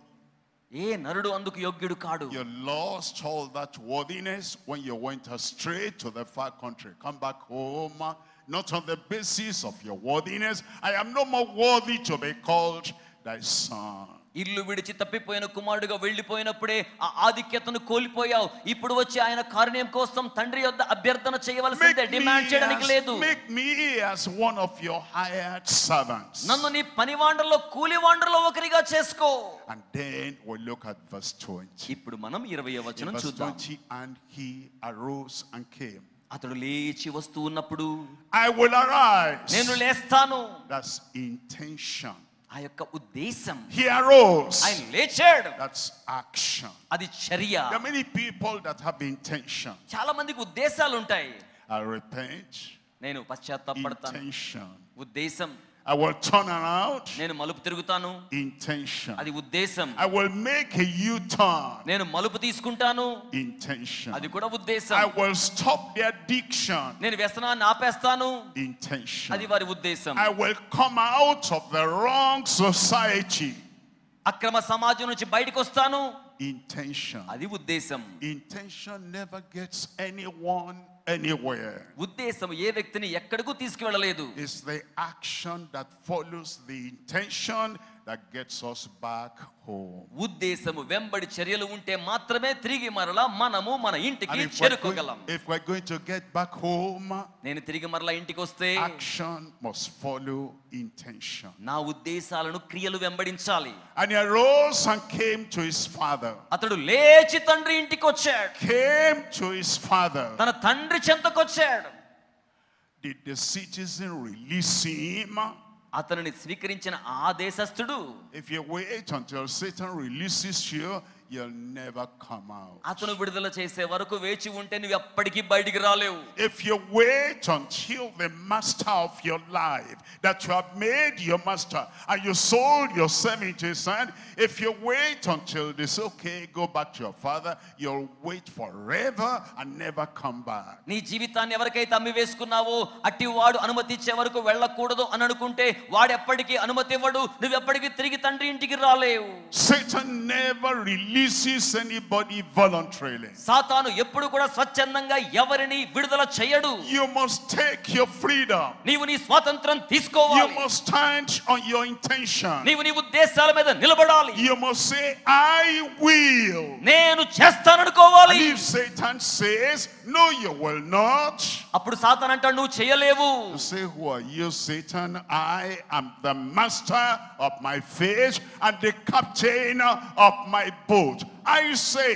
ఏ నరుడు అందుకు యోగ్యుడు కాడు. You lost all that worthiness when you went astray to the far country. Come back home, not on the basis of your worthiness. I am no more worthy to be called thy son. ఇల్లు విడిచి తప్పిపోయిన కుమారుడుగా వెళ్ళిపోయినప్పుడే ఆ ఆధిక్యతను కోల్పోయావు. ఇప్పుడు వచ్చి ఆయన కారుణ్యం కోసం తండ్రి యొద్ద అభ్యర్థన చేయవలసిందే, డిమాండ్ చేయడానికి లేదు. Make me as one of your hired servants. నన్ను నీ పనివాండ్రలో కూలివాండ్రలో ఒకరిగా చేసుకో. And then we look at verse 20. ఇప్పుడు మనం 20వ In వచనం verse చూద్దాం. 20, and he arose and came. అతడు లేచి వస్తూ ఉన్నప్పుడు, I will arise. నేను లేస్తాను. That's intention. ఆ యొక్క ఉద్దేశం. He arose. ఆయన లేచాడు. That's action. అది చర్య. There are many people that have intention. చాలా మందికి ఉద్దేశాలు ఉంటాయి. I repent. నేను పశ్చాత్తాపడతాను. Intention. ఉద్దేశం. I will turn around. నేను మలుపు తిరుగుతాను. Intention. అది ఉద్దేశం. I will make a U-turn. నేను మలుపు తీసుకుంటాను. Intention. అది కూడా ఉద్దేశం. I will stop the addiction. నేను వ్యసనాన్ని ఆపేస్తాను. Intention. అది వారి ఉద్దేశం. I will come out of the wrong society. అక్రమ సమాజం నుంచి బయటికి వస్తాను. Intention. అది ఉద్దేశం. Intention never gets anyone anywhere. ఉద్దేశం ఏ వ్యక్తిని ఎక్కడికి తీసుకువెళ్ళలేదు. It's the action that follows the intention that gets us back home. ఉద్దేశము వెంబడి చర్యలు ఉంటే మాత్రమే తిరిగి మరలా మనము మన ఇంటికి చేరుకోగలం. If we're going to get back home, నేను తిరిగి మరలా ఇంటికి వస్తే action must follow intention. నా ఉద్దేశాలను క్రియలు వెంబడించాలి. And he arose and came to his father. అతడు లేచి తండ్రి ఇంటికి వచ్చాడు. Came to his father. తన తండ్రి చెంతకు వచ్చాడు. Did the citizen release him? అతనిని స్వీకరించిన ఆ దేశస్థుడు, if you wait until Satan releases you, you'll never come out. అతను విడుదల చేసే వరకు వేచి ఉంటే నువ్వు ఎప్పటికీ బయటికి రాలేవు. If you wait until the master of your life that you have made your master and you sold yourself into his hand, if you wait until this, okay, go back to your father, you'll wait forever and never come back. నీ జీవితాన్ని ఎవరికైతే అమ్మి వేసుకున్నావో అట్టి వాడు అనుమతి ఇచ్చే వరకు వెళ్ళకూడదు అని అనుకుంటే వాడు ఎప్పటికీ అనుమతి ఇవ్వడు. నువ్వు ఎప్పటికీ తిరిగి తండ్రి ఇంటికి రాలేవు. Satan never releases anybody voluntarily. సాతాను ఎప్పుడు కూడా స్వచ్ఛందంగా ఎవరిని విడుదల చేయడు. You must take your freedom. నీవు నీ స్వాతంత్రం తీసుకోవాలి. You must stand on your intention. నీవు నీ ఉద్దేశాల మీద నిలబడాలి. You must say, I will. నేను చేస్తాననుకోవాలి. And if Satan says, no, you will not, అప్పుడు సాతాను అంటాడు నువ్వు చేయలేవు. you say, who are you, Satan? I am the master of my fish and the captain of my boat. I say,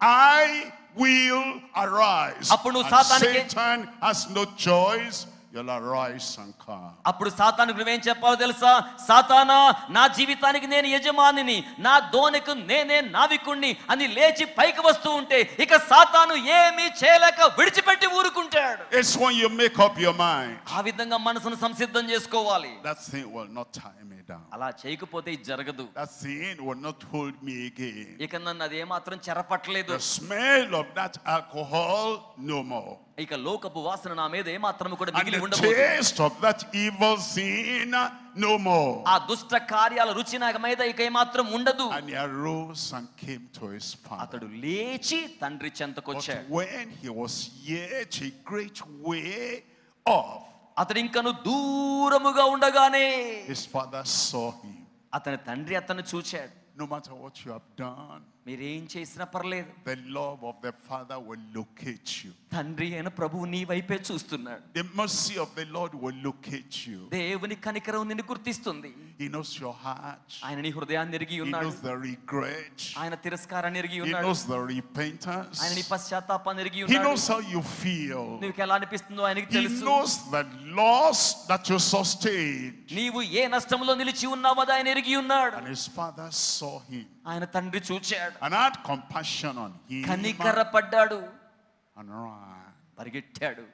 I will arise. అప్పుడు నువ్వు And సాతానుకి Satan has no choice. You'll arise and come. అప్పుడు సాతానుకు నువ్వేం చెప్పాలో తెలుసా? సాతానా, నా జీవితానికి నేను యజమానిని, నా దోణికు నేనే నావికుణ్ణి అని లేచి పైకి వస్తూ ఉంటే ఇక సాతాను ఏమీ చేయలేక విడిచిపెట్టి ఊరుకుంటాడు. It's when you make up your mind. ఆ విధంగా మనసును సంసిద్ధం చేసుకోవాలి. That thing will not tie me down. అలా చేయకపోతే ఇది జరగదు. That thing will not hold me again. ఇక నన్ను అది ఏమాత్రం చెరపట్టలేదు. The smell of that alcohol, no more. ఇక లోకపు వాసన నా మీద ఏమాత్రం కూడా And మిగిలి the ఉండబోదు. taste of that evil sin, no more. ఆ దుష్ట కార్యాల రుచి నా మీద ఇక ఏమాత్రం ఉండదు. And he arose and came to his father. అతడు లేచి తండ్రి చెంతకు But వచ్చాడు. when he was yet a great way off, అతడు ఇంకను దూరముగా ఉండగానే his father saw him. అతని తండ్రి అతను చూచాడు. No matter what you have done, మీరేం చేసినా పర్లేదు, the love of the father will locate you. తండ్రి అయిన ప్రభువు నీ వైపే చూస్తున్నాడు. The mercy of the Lord will locate you. దేవుని కనికరం నిన్ను గుర్తిస్తుంది. He knows your heart. ఆయన నీ హృదయాన్ని ఎరిగి He ఉన్నాడు. knows the regret. ఆయన తిరస్కారాన్ని ఎరిగి He ఉన్నాడు. knows the repentance. ఆయన నీ పశ్చాత్తాపాన్ని ఎరిగి He ఉన్నాడు. knows how you feel. నీకు ఎలా అనిపిస్తుందో ఆయనకి He తెలుసు. knows the loss that you sustained. నీవు ఏ నష్టంలో నిలిచి ఉన్నావో అది ఆయన ఎరిగి ఉన్నాడు. And his father saw him ఆయన తండ్రి చూచాడు, and had compassion on him కనికరపడ్డాడు, and ran. పరిగెట్టాడు.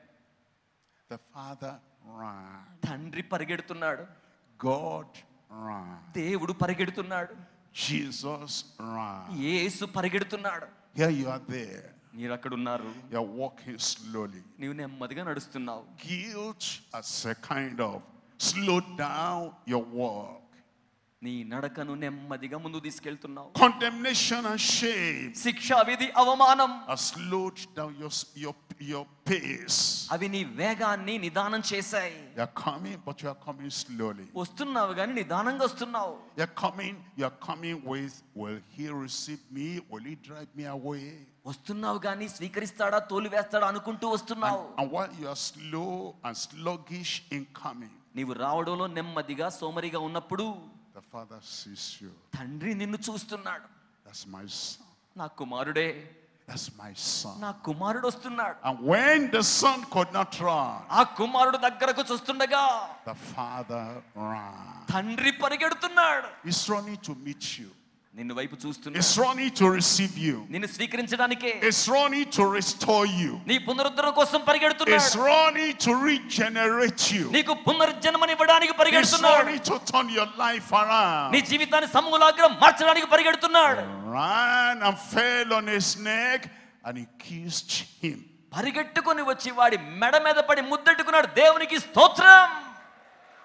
The father ran. తండ్రి పరిగెడుతున్నాడు, God ran. దేవుడు పరిగెడుతున్నాడు, Jesus ran. Yesu పరిగెడుతున్నాడు. Here you are there. మీరు అక్కడ ఉన్నారు, You're walking slowly. నీవు నెమ్మదిగా నడుస్తున్నావు. Guilt as a kind of slow down your walk. నీ నడకను నెమ్మదిగా ముందు తీసుకెళ్తున్నావు. Condemnation and shame శిక్ష, విధి, అవమానం has slowed down your pace. అవి నీ వేగాన్ని నిదానం చేశాయి. You're coming, but you're coming slowly. వస్తున్నావు కానీ నిదానంగా వస్తున్నావు. You're coming with, will he receive me? Will he drive me away? వస్తున్నావు కానీ స్వీకరిస్తాడా తోలివేస్తాడా అనుకుంటూ వస్తున్నావు. And while you are slow and sluggish in coming, నీవు రావడంలో నెమ్మదిగా సోమరిగా ఉన్నప్పుడు the father sees you. తండ్రి నిన్ను చూస్తున్నాడు. That's my son. నా కుమారుడే, That's my son. నా కుమారుడు వస్తున్నాడు. And when the son could not run, ఆ కుమారుడు దగ్గరకు చూస్తుండగా the father ran. తండ్రి పరిగెడుతున్నాడు. He's running to meet you. నిన్ను వైపు చూస్తున్నాడు. He's running to receive you. నిన్ను స్వీకరించడానికే, He's running to restore you. నీ పునరుద్ధరణ కోసం He's పరిగెడుతున్నాడు. running to regenerate you. నీకు పునర్జన్మనివ్వడానికి He's పరిగెడుతున్నాడు. running to turn your life around. నీ జీవితాన్ని సమూలాగ్రం మార్చడానికి పరిగెడుతున్నాడు. Ran and fell on his neck and he kissed him. పరిగెట్టుకొని వచ్చి వాడి మెడ మీద పడి ముద్దెట్టుకున్నాడు. దేవునికి స్తోత్రం.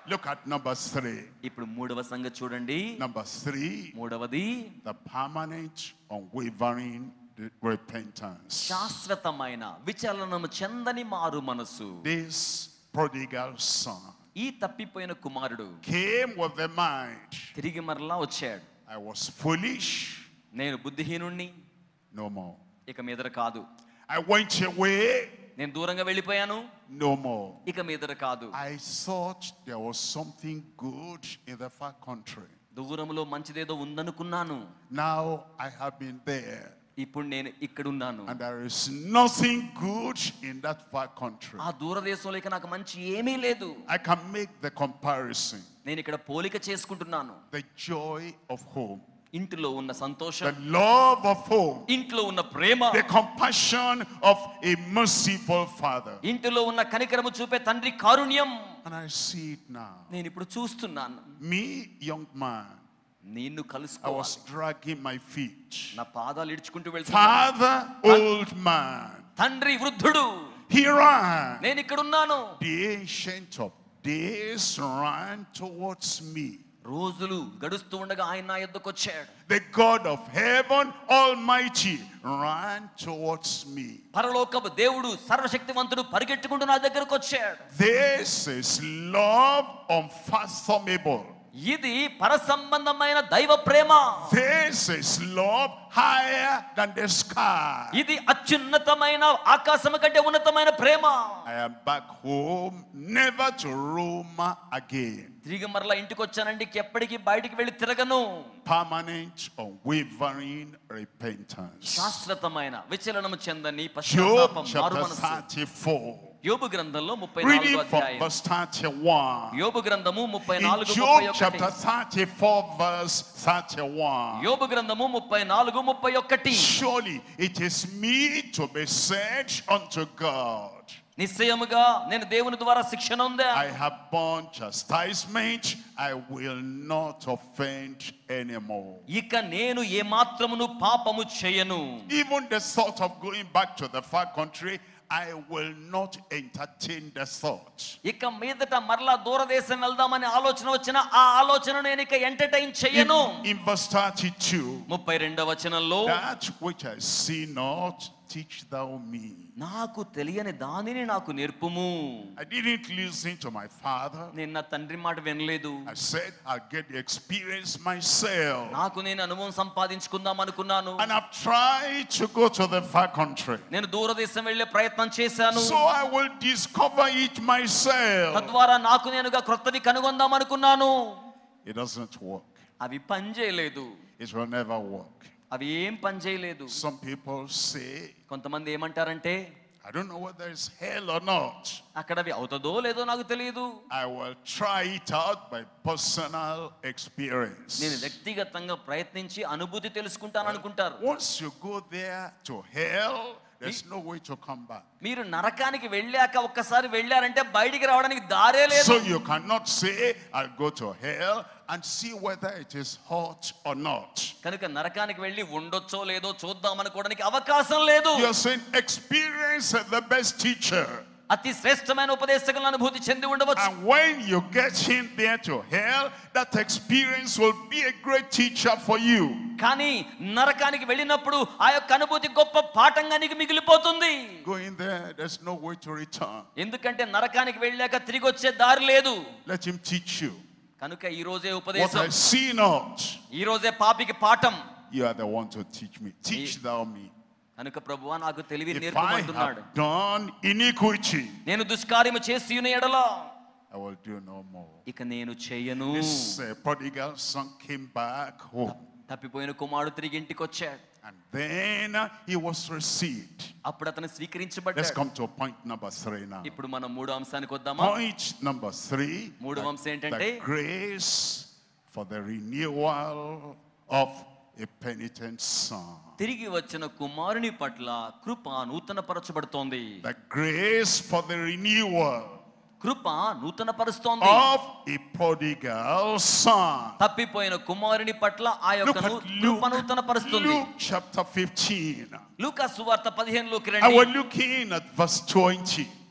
Look at number 3. ఇప్పుడు మూడవ సంగతి చూడండి. Number 3. మూడవది The permanent, unwavering repentance. శాశ్వతమైన విచలనము చెందని మారు మనసు. This prodigal son ఈ తప్పిపోయిన కుమారుడు came with the mind, తిరిగి మరలా వచ్చాడు. I was foolish, నేను బుద్ధిహీనుణ్ణి, no more. ఇక మీదట కాదు. I went away, నేను దూరంగా వెళ్ళిపోయాను, no more. ఇక మీదట కాదు. I thought there was something good in the far country. దూరంలో మంచిదేదో ఉందనుకున్నాను. Now I have been there, ఇప్పుడు నేను ఇక్కడ ఉన్నాను. and there is nothing good in that far country. ఆ దూరదేశంలో ఇక నాకు మంచి ఏమీ లేదు. I can make the comparison. నేను ఇక్కడ పోలిక చేసుకుంటున్నాను. The joy of home, ఇంటిలో ఉన్న సంతోషం, the love of home, ఇంట్లో ఉన్న ప్రేమ, the compassion of a merciful father. ఇంటిలో ఉన్న కనికరము చూపే తండ్రి కారుణ్యం. And I see it now. నేను ఇప్పుడు చూస్తున్నాను. Me, young man, నిన్ను I was కలుసుకోవాలి. dragging my feet. నా పాదాలు ఇడ్చుకుంటూ వెళ్తున్నాను. Father, old man, తండ్రి వృద్ధుడు, here I am. నేను ఇక్కడ ఉన్నాను. The ancient of days ran towards me. రోజులు గడుస్తూ ఉండగా ఆయన నా యొద్దకు వచ్చాడు. The God of heaven Almighty ran towards me. పరలోకపు దేవుడు సర్వశక్తివంతుడు పరిగెట్టుకుంటూ నా దగ్గరకు వచ్చాడు. This is love unfathomable. ఇది పరసంబంధమైన దైవ ప్రేమ. This is love higher than the sky. ఇది అత్యున్నతమైన ఆకాశము కంటే ఉన్నతమైన ప్రేమ. I am back home, never to roam again. తిరిగి మరలా ఇంటికి వచ్చానండి, ఎప్పటికీ బయటికి వెళ్ళి తిరగను. Permanent, unwavering repentance. శాశ్వతమైన విచలనము చెందని Job పశ్చాత్తాపం, మారు chapter మనస్సు. 34. యోబు గ్రంథంలో Reading 34వ from అధ్యాయం. verse 31. యోబు గ్రంథము In 34 Job 31. chapter 34 verse 31. యోబు గ్రంథము 34 31. Surely it is me to be said unto God, నిశ్చయముగా నేను దేవుని ద్వారా శిక్షణ ఉందా. I have borne chastisement, I will not offend anymore. ఇక నేను ఏ మాత్రమును పాపము చేయను. Even the thought of going back to the far country, I will not entertain the thought. ఇక మీదట మరలా దూరదేశం వెళ్దామని ఆలోచన వచ్చిన ఆ ఆలోచన నేను ఇక ఎంటర్టైన్ చేయను. In verse 32, 32వ వచనంలో, that which I see not, teach thou me. నాకు తెలియని దానిని నాకు నేర్పుము. I didn't listen to my father. నేను నా తండ్రి మాట వినలేదు. I said I'll get the experience myself. నాకు నేను అనుభవం సంపాదించుకుందాం అనుకున్నాను. And I've tried to go to the far country, నేను దూరదేశం వెళ్ళే ప్రయత్నం చేశాను. so I will discover it myself. తద్వారా నాకు నేనుగా క్రొత్తది కనుగొందాం అనుకున్నాను. It doesn't work. అవి పని చేయలేదు. It will never work. అవి ఏం పని చేయలేదు. Some people say, కొంతమంది ఏమంటారంటే, I don't know whether it's hell or not. అక్కడ అవి అవుతుందో లేదో నాకు తెలియదు. I will try it out by personal experience. నేను వ్యక్తిగతంగా ప్రయత్నించి అనుభూతి తెలుసుకుంటాను అనుకుంటారు. Once you go there to hell, there's no way to come back. మీరు నరకానికి వెళ్ళాక ఒక్కసారి వెళ్ళారంటే బయటికి రావడానికి దారే లేదు. So you cannot say, I'll go to hell and see whether it is hot or not. కనుక నరకానికి వెళ్ళి ఉండొచ్చో లేదో చూద్దాం అనుకోవడానికి అవకాశం లేదు. You're saying experience is the best teacher. అతి శ్రేష్టమైన ఉపదేశకులను అనుభూతి చెంది ఉండవచ్చు. And when you get in there to hell, that experience will be a great teacher for you. కానీ నరకానికి వెళ్ళినప్పుడు ఆ యొక్క అనుభూతి గొప్ప పాఠంగా నీకు మిగిలిపోతుంది. Going there, there's no way to return. ఎందుకంటే నరకానికి వెళ్ళాక తిరిగి వచ్చే దారి లేదు. Let him teach you. కనుక ఈ రోజే What ఉపదేశం, I see not, ఈ రోజే పాపికి పాఠం. you are the one to teach me. Teach thou me. కనుక ప్రభువా నాకు తెలివి If I నేర్పమంటున్నాడు. have done iniquity, నేను దుష్కార్యము చేసి ఉన్న ఎడల I will do no more. ఇక నేను చేయను. This prodigal son came back home, తప్పిపోయిన కుమారుడు తిరిగి ఇంటికి వచ్చాడు. and then he was received. అప్పుడు అతను Let's స్వీకరించబడ్డాడు. come to point number 3 now. ఇప్పుడు మనం మూడో అంశానికి వద్దామా. Point number 3, మూడవ అంశం ఏంటంటే, the grace for the renewal of a penitent son. తిరిగి వచ్చిన కుమారుని పట్ల కృప నూతనపరచబడుతోంది. The grace for the renewal Krupa నూతనపరుస్తోంది. of a prodigal son. తప్పిపోయిన కుమారుని పట్ల ఆ యొక్క Look at Krupa నూతనపరుస్తుంది. Luke chapter 15. లూకా సువార్త 15లోకి And రండి. we're looking at verse 20.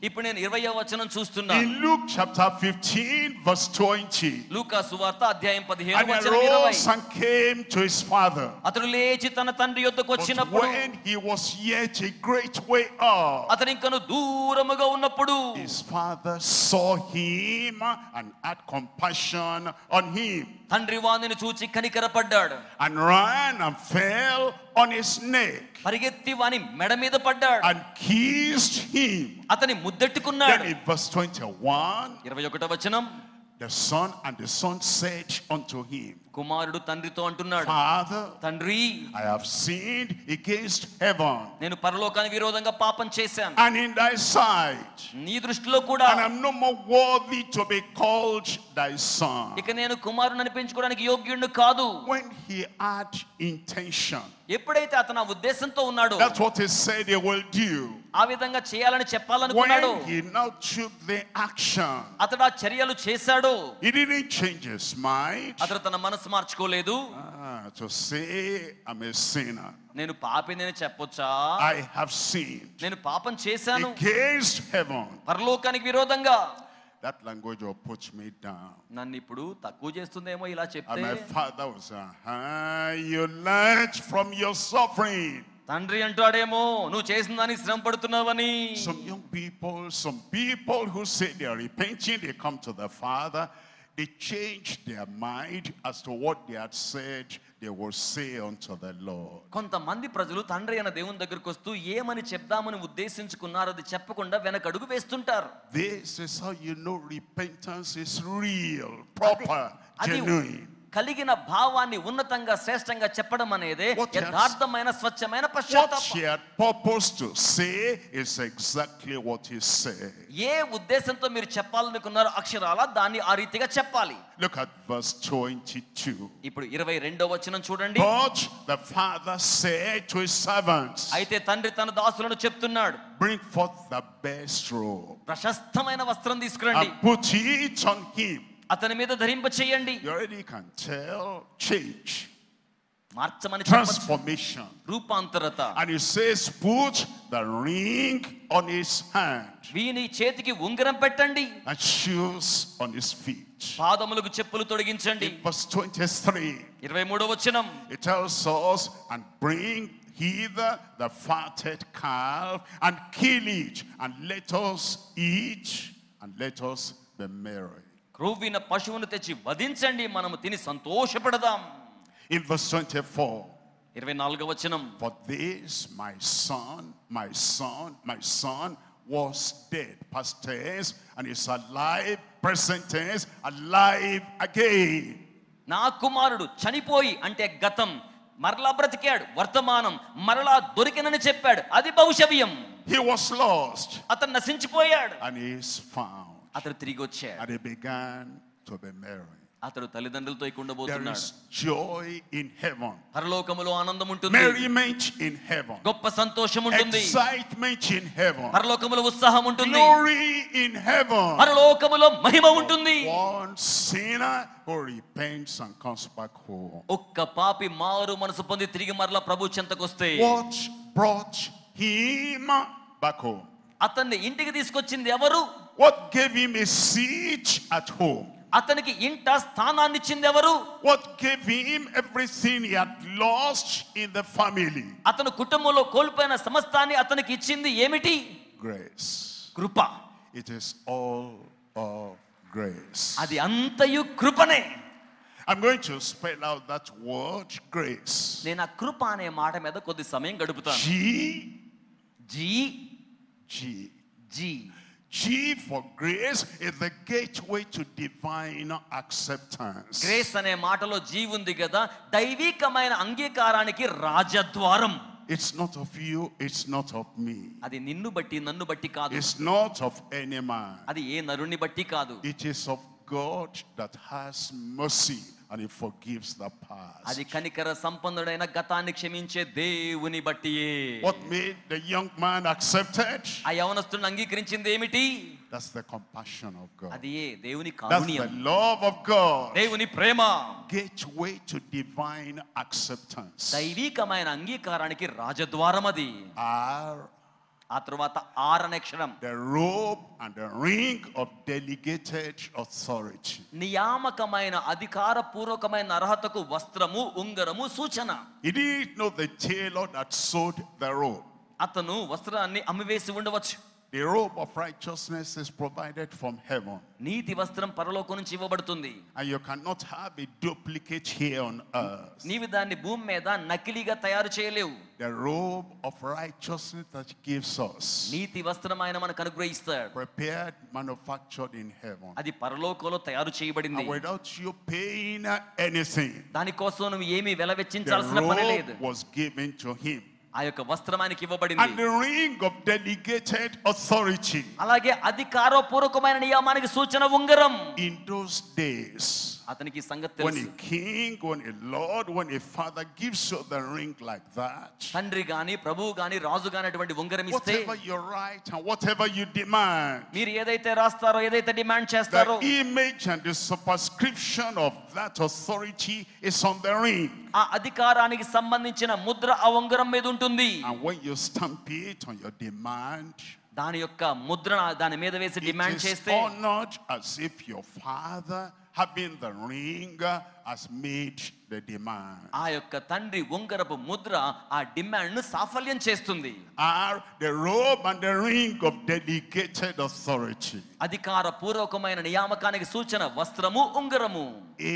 ఇప్పుడు నేను 20వ వచనం చూస్తున్నాను. In Luke chapter 15 verse 20. లూకా సువార్త అధ్యాయం 15 And he వచనం arose 20. and came to his father. అతడు లేచి తన తండ్రి యొద్దకు But వచ్చినప్పుడు when he was yet a great way off, అతను ఇంకను దూరముగా ఉన్నప్పుడు his father saw him and had compassion on him, తండ్రి వానిని చూచి కనికరపడ్డాడు. and ran and fell on his neck పరిగెత్తి వాని మెడ మీద పడ్డాడు. and kissed him. అతని ముద్దెట్టుకున్నాడు. Then in verse 21, 21వ వచనం, the son said unto him, కుమారుడు తండ్రితో అంటున్నాడు, Father, తండ్రి, I have sinned against heaven నేను పరలోకానికి విరోధంగా పాపం చేశాను, and in thy sight, నీ దృష్టిలో కూడా, and I'm no more worthy to be called thy son. ఇక నేను కుమారుని అనిపించుకోవడానికి యోగ్యుడిని కాదు. When he had intention, ఎప్పుడైతే అతను ఆ ఉద్దేశంతో ఉన్నాడో, that's what he said he will do. ఆ విధంగా చేయాలని చెప్పాలనుకున్నాడు. When he now took the action, అతడు ఆ చర్యలు చేశాడు. he didn't change his mind అతడు తన మనసు మార్చుకోలేదు. to say I'm a sinner. నేను పాపిని చెప్పొచ్చా? I have sinned నేను పాపం చేశాను against heaven. పరలోకానికి విరోధంగా. That language will put me down. నన్ను ఇప్పుడు తక్కువ చేస్తుందేమో ఇలా And చెప్తే. my father was you learned from your suffering. తండ్రి అంటాడేమో, నువ్వు చేసిన దానికి శ్రమ పడుతున్నావని. Some young people, some people who say they are repenting, they come to the father, they change their mind as to what they had said they will say unto the Lord. కొంతమంది ప్రజలు తండ్రి అయిన దేవుని దగ్గరికి వస్తూ ఏమని చెప్దామని ఉద్దేశించుకున్నారు అది చెప్పకుండా వెనకడుగు వేస్తుంటారు. This is how you know repentance is real, proper, genuine. కలిగిన భావాన్ని ఉన్నతంగా శ్రేష్టంగా చెప్పడం అనేది What he has- యథార్థమైన స్వచ్ఛమైన What పశ్చాత్తాపం. she had purposed to say is exactly what he said. ఏ ఉద్దేశంతో మీరు చెప్పాలనుకున్నారో అక్షరాల దాన్ని ఆ రీతిగా చెప్పాలి. Look at verse 22. ఇప్పుడు 22వ వచనం చూడండి. But the father said to his servants, అయితే తండ్రి తన దాసులను చెప్తున్నాడు, bring forth the best robe ప్రశస్తమైన వస్త్రం తీసుకురండి, and put it on him. అతని మీద ధరింప చేయండి. You already can tell change, మార్చమని చెప్పొచ్చు. transformation. రూపాంతరత. And he says, put the ring on his hand వీని చేతికి ఉంగరం పెట్టండి, and shoes on his feet. పాదములకు చెప్పులు తొడిగించండి. In verse 23, 23వ వచనం, it tells us, and bring hither the fatted calf and kill it, and let us eat and let us be merry. క్రొవ్విన పశువును తెచ్చి వధించండి, మనము తిని సంతోషపడదాం. In verse 24, 24వ వచనం, for this my son was dead, past tense, and is alive, present tense, alive again. నా కుమారుడు చనిపోయి అంటే గతం, మరలా బ్రతికాడు వర్తమానం, మరలా దొరికినని చెప్పాడు అది భవిష్యత్యం. He was lost అతను నశించిపోయాడు, and he is found, అతడు తిరిగి వచ్చాడు. and he began to be merry. అతడు తల్లిదండ్రులతో ఇక There ఉండబోతున్నాడు. is joy in heaven, పరలోకములో ఆనందం ఉంటుంది, merriment in heaven, గొప్ప సంతోషం ఉంటుంది, excitement in heaven, పరలోకములో ఉత్సాహం ఉంటుంది, glory in heaven. పరలోకములో మహిమ ఉంటుంది. One sinner who repents and comes back home. ఒక్క పాపి మారు మనసు పొంది తిరిగి మరలా ప్రభు చెంతకు వస్తే What brought him back home? అతన్ని ఇంటికి తీసుకొచ్చింది ఎవరు? What gave him a seat at home? అతనికి ఇంట స్థానాన్ని ఇచ్చింది ఎవరు? What gave him everything he had lost in the family? అతను కుటుంబంలో కోల్పోయిన సమస్తాన్ని అతనికి ఇచ్చింది ఏమిటి? Grace. Krupa. It is all of grace. అది అంతయు కృపనే. I'm going to spell out that word, grace. నేను ఆ కృప అనే మాట మీద కొద్ది సమయం గడుపుతాను. G for grace is the gateway to divine acceptance. Grace అనే మాటలో జీ ఉంది కదా, దైవికమైన అంగీకారానికి రాజద్వారం. It's not of you, it's not of me. అది నిన్ను బట్టి నన్ను బట్టి కాదు, It's not of any man. అది ఏ నరుని బట్టి కాదు, It is of God that has mercy and he forgives the past. అది కనికర సంపన్నుడైన గతాన్ని క్షమించే దేవుని బట్టియే. What made the young man accepted? ఆ యవనస్తుని అంగీకరించింది ఏమిటి? That's the compassion of God. అది దేవుని That's Karunyam, the love of God. దేవుని ప్రేమ. Gateway to divine acceptance. దైవికమైన అంగీకారానికి రాజద్వారం అది. ఆ తరువాత R అనే అక్షరం. The robe and the ring of delegated authority. నియామకమైన అధికారపూర్వకమైన అర్హతకు వస్త్రము, ఉంగరము సూచన. He didn't know the tailor that sewed the robe. అతను వస్త్రాన్ని అమ్మివేసి ఉండవచ్చు. The robe of righteousness is provided from heaven. నీతి వస్త్రం పరలోకం నుంచి ఇవ్వబడుతుంది. And you cannot have a duplicate here on earth. నీవు దాన్ని భూమి మీద నకిలీగా తయారు చేయలేవు. The robe of righteousness that gives us, నీతి వస్త్రం ఆయన మనకు అనుగ్రహిస్తాడు. prepared, manufactured in heaven. అది పరలోకంలో తయారు చేయబడింది. And without you paying anything, దానికోసం నువ్వు ఏమీ వెల the వెచ్చించాల్సిన పని లేదు. robe was given to him. ఆ యొక్క వస్త్రం ఆయనకి ఇవ్వబడింది. And the ring of delegated authority. అలాగే అధికారపూర్వకమైన నియమానికి సూచన ఉంగరం. In those days, అతనికి సంగతి when తెలుసు. a king, when a lord, when a father gives you the ring like that, తండ్రి గాని ప్రభువు గాని రాజు గాని అటువంటి ఉంగరం ఇస్తే, whatever you write and whatever you demand, మీరు ఏదైతే రాస్తారో ఏదైతే డిమాండ్ చేస్తారో the image and the superscription of that authority is on the ring. ఆ అధికారానికి సంబంధించిన ముద్ర ఆ ఉంగరం మీద ఉంటుంది. And when you stamp it on your demand, దాని యొక్క ముద్ర దాని మీద వేసి it డిమాండ్ is చేస్తే honored as if your father, having the ring, has made the demand. ఆ యొక్క తండ్రి ఉంగరపు ముద్ర ఆ డిమాండ్ ను సాఫల్యం చేస్తుంది. Are the robe and the ring of delegated authority. అధికార పూర్వకమైన నియామకానికి సూచన వస్త్రము, ఉంగరము.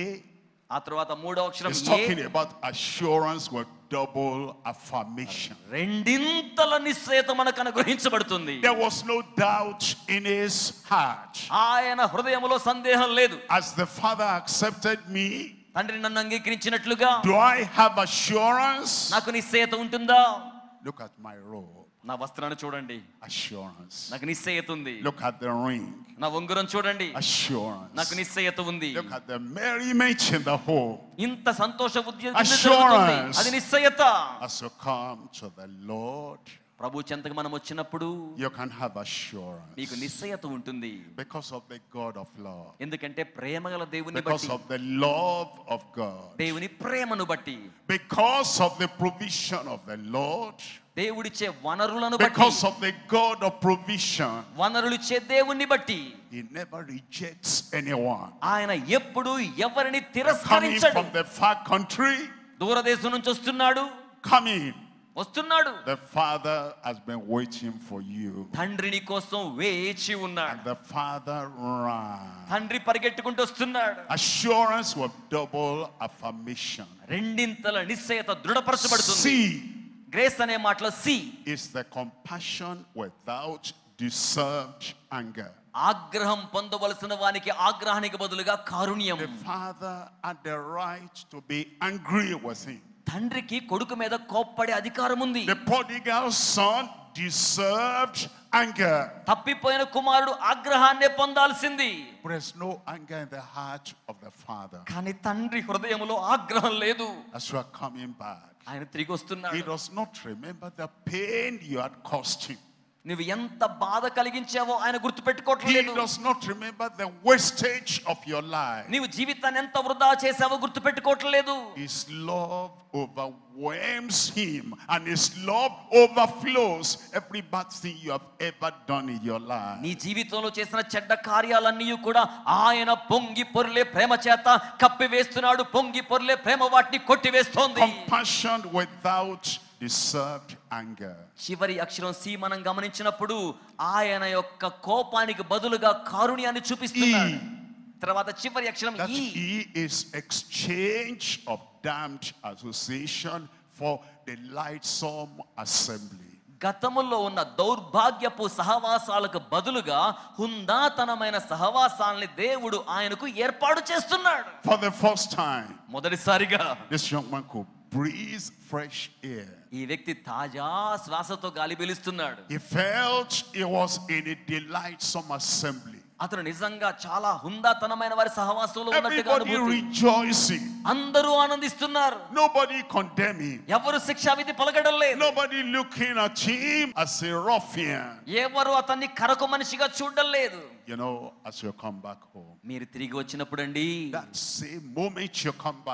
ఆ తర్వాత మూడో అక్షరం It's A. talking about assurance with double affirmation. రెండింతల నిశ్చయత మనకు అనుగ్రహించబడుతుంది. There was no doubt in his heart. ఆయన హృదయములో సందేహం లేదు. As the Father accepted me, తండ్రి నన్ను అంగీకరించినట్లుగా do I have assurance? నాకు నిశ్చయత ఉంటుందా? Look at my robe. నా వస్త్రాన్ని చూడండి, Assurance. నాకు నిశ్చయత ఉంది. Look at the ring. నా ఉంగరం చూడండి, Assurance. నాకు నిశ్చయత ఉంది. Look at the merriment in the home. ఇంత సంతోష బుద్ధి Assurance. అది నిశ్చయత. As you come to the Lord, ప్రభు చెంతకు మనం వచ్చినప్పుడు you can have assurance. నీకు నిశ్చయత ఉంటుంది. Because of the God of love. ఎందుకంటే ప్రేమగల దేవుని Because బట్టి, of the love of God. దేవుని ప్రేమను బట్టి, Because of the provision of the Lord. దేవుడిచ్చే వనరులను బట్టి, Because of the God of provision. వనరులిచ్చే దేవుణ్ణి బట్టి He never rejects anyone. ఆయన ఎప్పుడు ఎవరిని Coming తిరస్కరించడు. from the far country, దూరదేశం నుంచి వస్తున్నాడు, coming. వస్తున్నాడు. The Father has been waiting for you. తండ్రి నీ కోసం వేచి And ఉన్నాడు. the Father ran. తండ్రి పరిగెట్టుకుంటూ వస్తున్నాడు. Assurance with double affirmation. రెండింతల నిశ్చయత దృఢపరచబడుతుంది. C గ్రేస్ అనే మాటలో C is the compassion without deserved anger. ఆగ్రహం పొందవలసిన వానికి ఆగ్రహానికి బదులుగా కారుణ్యం. The Father had the right to be angry with him. తండ్రికి కొడుకు మీద కోప్పడే అధికారం ఉంది. The prodigal son deserved anger. తప్పిపోయిన కుమారుడు ఆగ్రహాన్నే పొందాల్సింది. But there's no anger in the heart of the Father. కానీ తండ్రి హృదయములో ఆగ్రహం లేదు. As you are coming back, ఆయన తిరిగి he వస్తున్నాడు. does not remember the pain you had caused him. నువ్వు ఎంత బాధ కలిగించావో ఆయన He గుర్తుపెట్టుకోవట్లేదు. does not remember the wastage of your life. నీవు జీవితాన్ని ఎంత వృధా చేసావో గుర్తుపెట్టుకోవట్లేదు. His love overwhelms him and his love overflows every bad thing you have ever done in your life. నీ జీవితంలో చేసిన చెడ్డ కార్యాలన్నీ కూడా ఆయన పొంగి పొర్లే ప్రేమ చేత కప్పివేస్తున్నాడు. పొంగి పొర్లే ప్రేమ వాటిని కొట్టివేస్తోంది. Compassion without deserved anger. చివరి అక్షరం సి మనం గమనించినప్పుడు ఆయన యొక్క కోపానికి బదులుగా కారుణ్యాన్ని చూపిస్తున్నాడు. తర్వాత చివరి అక్షరం That ఈ. E is exchange of damned association for the lightsome assembly. గతములో ఉన్న దౌర్భాగ్యపు సహవాసాలకు బదులుగా హుందాతనమైన సహవాసాల్ని దేవుడు ఆయనకు ఏర్పాటు చేస్తున్నాడు. For the first time, మొదటిసారిగా this young man could breathe fresh air. ఈ వ్యక్తి తాజా శ్వాసతో గాలి పీలుస్తున్నాడు. He felt he was in a delightsome assembly. అతను నిజంగా చాలా హుందాతనమైన వారి సహవాసంలో ఉన్నట్టుగా Everybody అనుభూతి. rejoicing. అందరూ ఆనందిస్తున్నారు. Nobody condemning. ఎవరు శిక్షావిధి పలకడం లేదు. Nobody looking at him as a ruffian. ఎవరు అతన్ని కరకు మనిషిగా చూడడం లేదు. You know, as you come back home, మీరు తిరిగి వచ్చినప్పుడు అండి, that same moment you come back,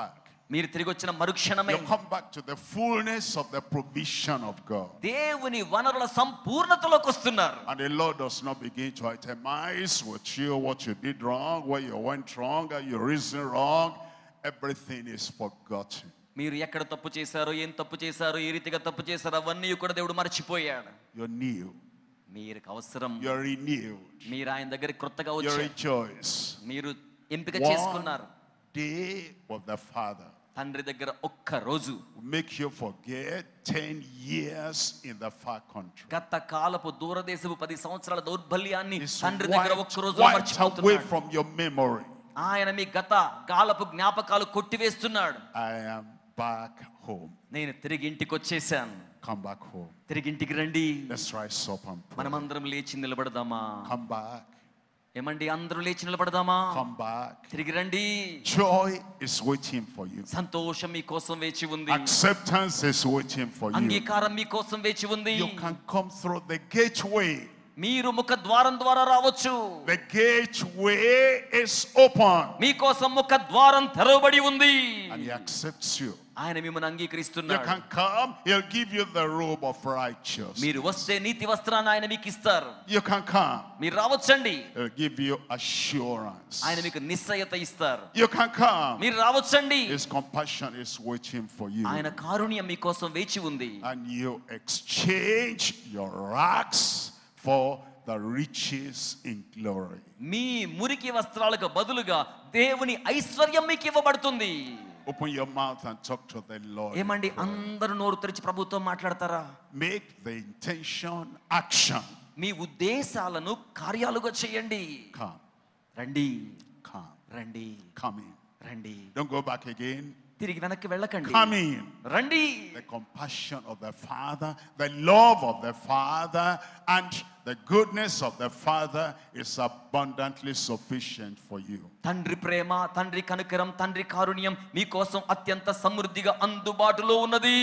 మీరు తిరిగి వచ్చిన మరుక్షణమే you come back to the fullness of the provision of God. దేవుని వనరుల సంపూర్ణతలోకి వస్తున్నారు. And the Lord does not begin to itemize with you what you did wrong, where you went wrong, how you reasoned wrong. Everything is forgotten. మీరు ఎక్కడ తప్పు చేశారో, ఏం తప్పు చేశారో, ఏ రీతిగా తప్పు చేశారో అవన్నీ కూడా దేవుడు మర్చిపోయాడు. You're new. మీరు అవసరం. You're renewed. మీరు ఆయన దగ్గరికి కొత్తగా You వచ్చారు. rejoice. మీరు ఎంపిక చేసుకున్నారు. One day of the Father తండ్రి దగ్గర ఒక్క రోజు make you forget 10 years in the far country. గత కాలపు దూరదేశపు 10 సంవత్సరాల దౌర్బల్యాన్ని It's తండ్రి దగ్గర ఒక్క రోజు wiped away మర్చిపోతున్నాడు. from your memory. ఆయన మీ గత కాలపు జ్ఞాపకాలు కొట్టివేస్తున్నాడు. I am back home. నేను తిరిగి ఇంటికి వచ్చేసాను. Come back home. తిరిగి ఇంటికి రండి. Let's rise up and pray. మనమందరం లేచి నిలబడదామా? Come back. ఏమండి, అందరూ లేచి నిలబడదామా? Come back. తిరిగి రండి. Joy is waiting for you. సంతోషం మీ కోసం వేచి ఉంది. Acceptance is waiting for you. అంగీకారం మీ కోసం వేచి ఉంది. You can come through the gateway. మీరు ముఖ ద్వారం ద్వారా రావచ్చు. The gateway is open. మీ కోసం ముఖ ద్వారం తెరవబడి ఉంది. And he accepts you. ఆయన మిమ్మల్ని You అంగీకరిస్తున్నాడు. can come, he'll give you the robe of righteousness. మీరు వస్తే నీతి వస్త్రాన్ని ఆయన మీకు ఇస్తారు. You can come, మీరు రావచ్చండి. he'll give you assurance. ఆయన మీకు నిశ్చయత ఇస్తారు. You can come, మీరు రావచ్చండి. his compassion is waiting for you. ఆయన కారుణ్యం మీ కోసం వేచి ఉంది. And you exchange your rags for the riches in glory. మీ మురికి వస్త్రాలకు బదులుగా దేవుని ఐశ్వర్యం మీకు ఇవ్వబడుతుంది. Open your mouth and talk to the Lord. ఏమండి, అందరూ నోరు తెరిచి ప్రభుతో మాట్లాడతారా? Make the intention action. మీ ఉద్దేశాలను కార్యాలుగా చేయండి. Come, రండి, come, రండి, come in. రండి. Don't go back again. తిరిగి వెనక్కి వెళ్ళకండి. Come in. రండి. The compassion of the Father, the love of the Father, and the goodness of the Father is abundantly sufficient for you. తండ్రి ప్రేమ, తండ్రి కనికరం, తండ్రి కారుణ్యం మీకోసం అత్యంత సమృద్ధిగా అందుబాటులో ఉన్నది.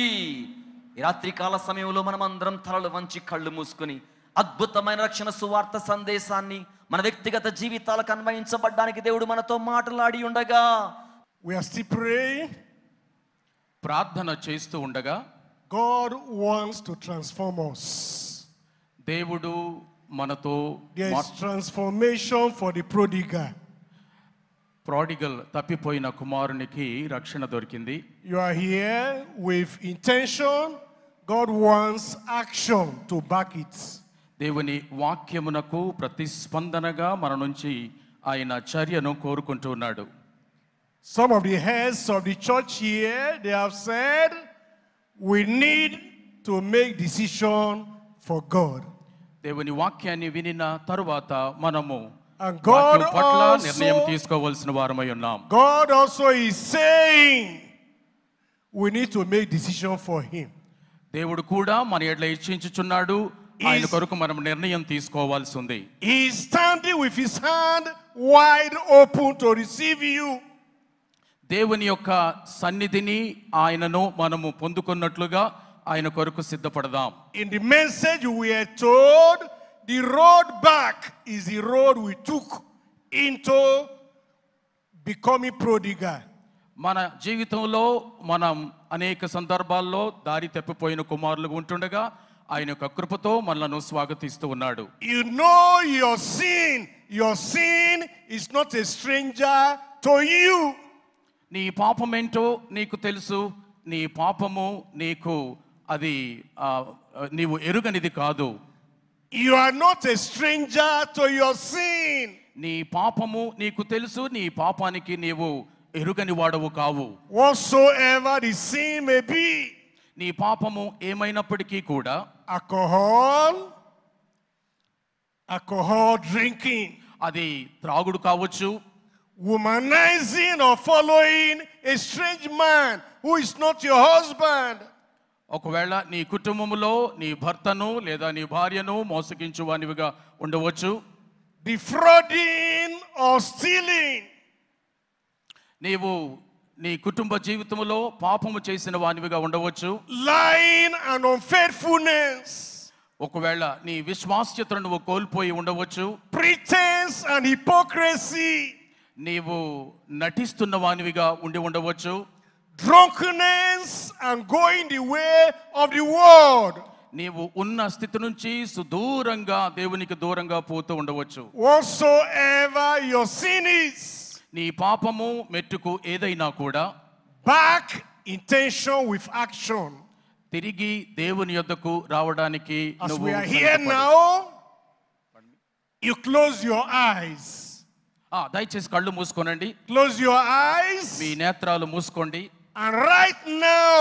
ఈ రాత్రికాల సమయంలో మనం అందరం తలలు వంచి కళ్ళు మూసుకొని అద్భుతమైన రక్షణ సువార్త సందేశాన్ని మన వ్యక్తిగత జీవితాలకు అన్వయించబడ్డానికి దేవుడు మనతో మాట్లాడి ఉండగా, we are still praying. ప్రార్థన చేస్తూ ఉండగా God wants to transform us. దేవుడు మనతో There is transformation for the prodigal. Prodigal తప్పిపోయిన కుమారునికి రక్షణ దొరికింది. You are here with intention. God wants action to back it. దేవుని వాక్యమునకు ప్రతిస్పందనగా మన నుంచి ఆయన చర్యను కోరుకుంటున్నాడు. Some of the heads of the church here, they have said, we need to make decision for God. దేవుని వాక్యాన్ని వినిన తరువాత మనము And God వాక్యం పట్ల నిర్ణయం also, తీసుకోవాల్సిన వారమై ఉన్నాం. God also is saying, we need to make decision for Him. దేవుడు కూడా మన ఎడ్ల ఇచ్చించుచున్నాడు. ఆయన కొరకు మనం నిర్ణయం తీసుకోవాల్సి ఉంది. He is standing with His hand wide open to receive you. దేవుని యొక్క సన్నిధిని ఆయనను మనము పొందుకున్నట్లుగా ఆయన కొరకు సిద్ధపడదాం. In the message we are told, the road back is the road we took into becoming prodigal. మన జీవితంలో మనం అనేక సందర్భాల్లో దారి తప్పిపోయిన కుమారులుగా ఉంటుండగా ఆయన యొక్క కృపతో మనలను స్వాగతిస్తూ ఉన్నాడు. You know your sin is not a stranger to you. నీ పాపమేంటో నీకు తెలుసు. నీ పాపము నీకు అది నీవు ఎరుగనిది కాదు. You are not a stranger to your sin. నీ పాపము నీకు తెలుసు. నీ పాపానికి నీవు ఎరుగని వాడవు కావు. Whatsoever the sin may be, నీ పాపము ఏమైనప్పటికీ కూడా alcohol drinking, అది త్రాగుడు కావచ్చు, womanizing or following a strange man who is not your husband, ఒకవేళ నీ కుటుంబములో నీ భర్తను లేదా నీ భార్యను మోసగించువానివిగా ఉండవచ్చు, defrauding or stealing, నీవు నీ కుటుంబ జీవితంలో పాపము చేసిన వానివిగా ఉండవచ్చు, lying and unfaithfulness, ఒకవేళ నీ విశ్వాస్యతను నువ్వు కోల్పోయి ఉండవచ్చు, pretense and hypocrisy, నీవు నటిస్తున్న వానివిగా ఉండి ఉండవచ్చు, drunkenness and going the way of the world. నీవు ఉన్న స్థితి నుంచి సుదూరంగా దేవునికి దూరంగా పోతూ ఉండవచ్చు. Whatsoever your sin is, నీ పాపము మెట్టుకు ఏదైనా కూడా back intention with action. తిరిగి దేవుని యొద్దకు రావడానికి As నువ్వు we are here సిద్ధపడు. now, you close your eyes. దయచేసి కళ్ళు మూసుకోనండి. Close your eyes. మీ నేత్రాలు మూసుకోండి. And right now,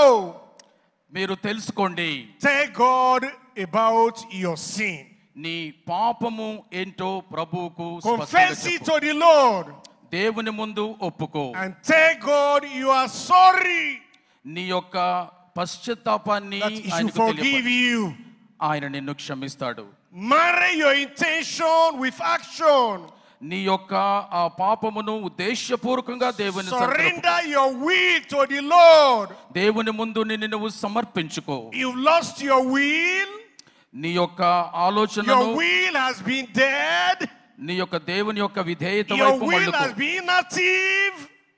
మీరు తెలుసుకోండి, tell God about your sin. నీ పాపము ఏంటో ప్రభువుకు Confess it to the Lord. దేవుని ముందు ఒప్పుకో. And tell God you are sorry. నీ యొక్క పశ్చాత్తాపాన్ని That he should ఆయనకు forgive తెలియపరచు. you. ఆయన నిన్ను క్షమిస్తాడు. Marry your intention with action. నీ యొక్క ఆ పాపమును ఉద్దేశపూర్వకంగా దేవుని Surrender your will to the Lord. దేవుని ముందు నిన్ను నువ్వు సమర్పించుకో. You've lost your will. నీ యొక్క ఆలోచనను, Your will has been dead. నీ యొక్క దేవుని యొక్క విధేయత Your వైపు will మళ్ళుకో. has been inactive.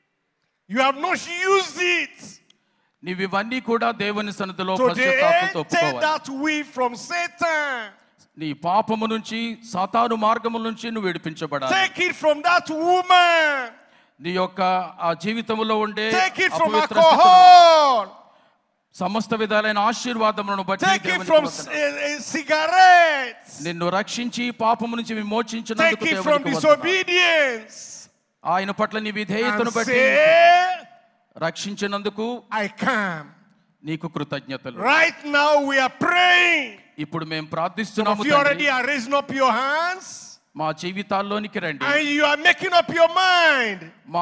You have not used it. నీవివన్నీ కూడా దేవుని సన్నిధిలో Today, పశ్చాత్తాపంతో take ఒప్పుకోవాలి. that will from Satan. నీ పాపము నుంచి, సాతాను మార్గము నుంచి నువ్వు విడిపించబడాలి. Take it from that woman. నీ యొక్క ఆ జీవితంలో ఉండే Take it from అపవిత్ర స్థితిని, alcohol. సమస్త విధాలైన ఆశీర్వాదములను బట్టి Take it దేవునికి from వందనాలు. cigarettes. నిన్ను రక్షించి పాపము నుంచి Take విమోచించినందుకు it from దేవునికి వందనాలు. disobedience. ఆయన పట్ల నీ విధేయతను And బట్టి say, రక్షించినందుకు I come. నీకు కృతజ్ఞతలు. Right now we are praying. ఇప్పుడు మేము Some ప్రార్థిస్తున్నాము of you already తండ్రి. are raising up your hands. మా జీవితాల్లోనికి రండి. And you are making up your mind.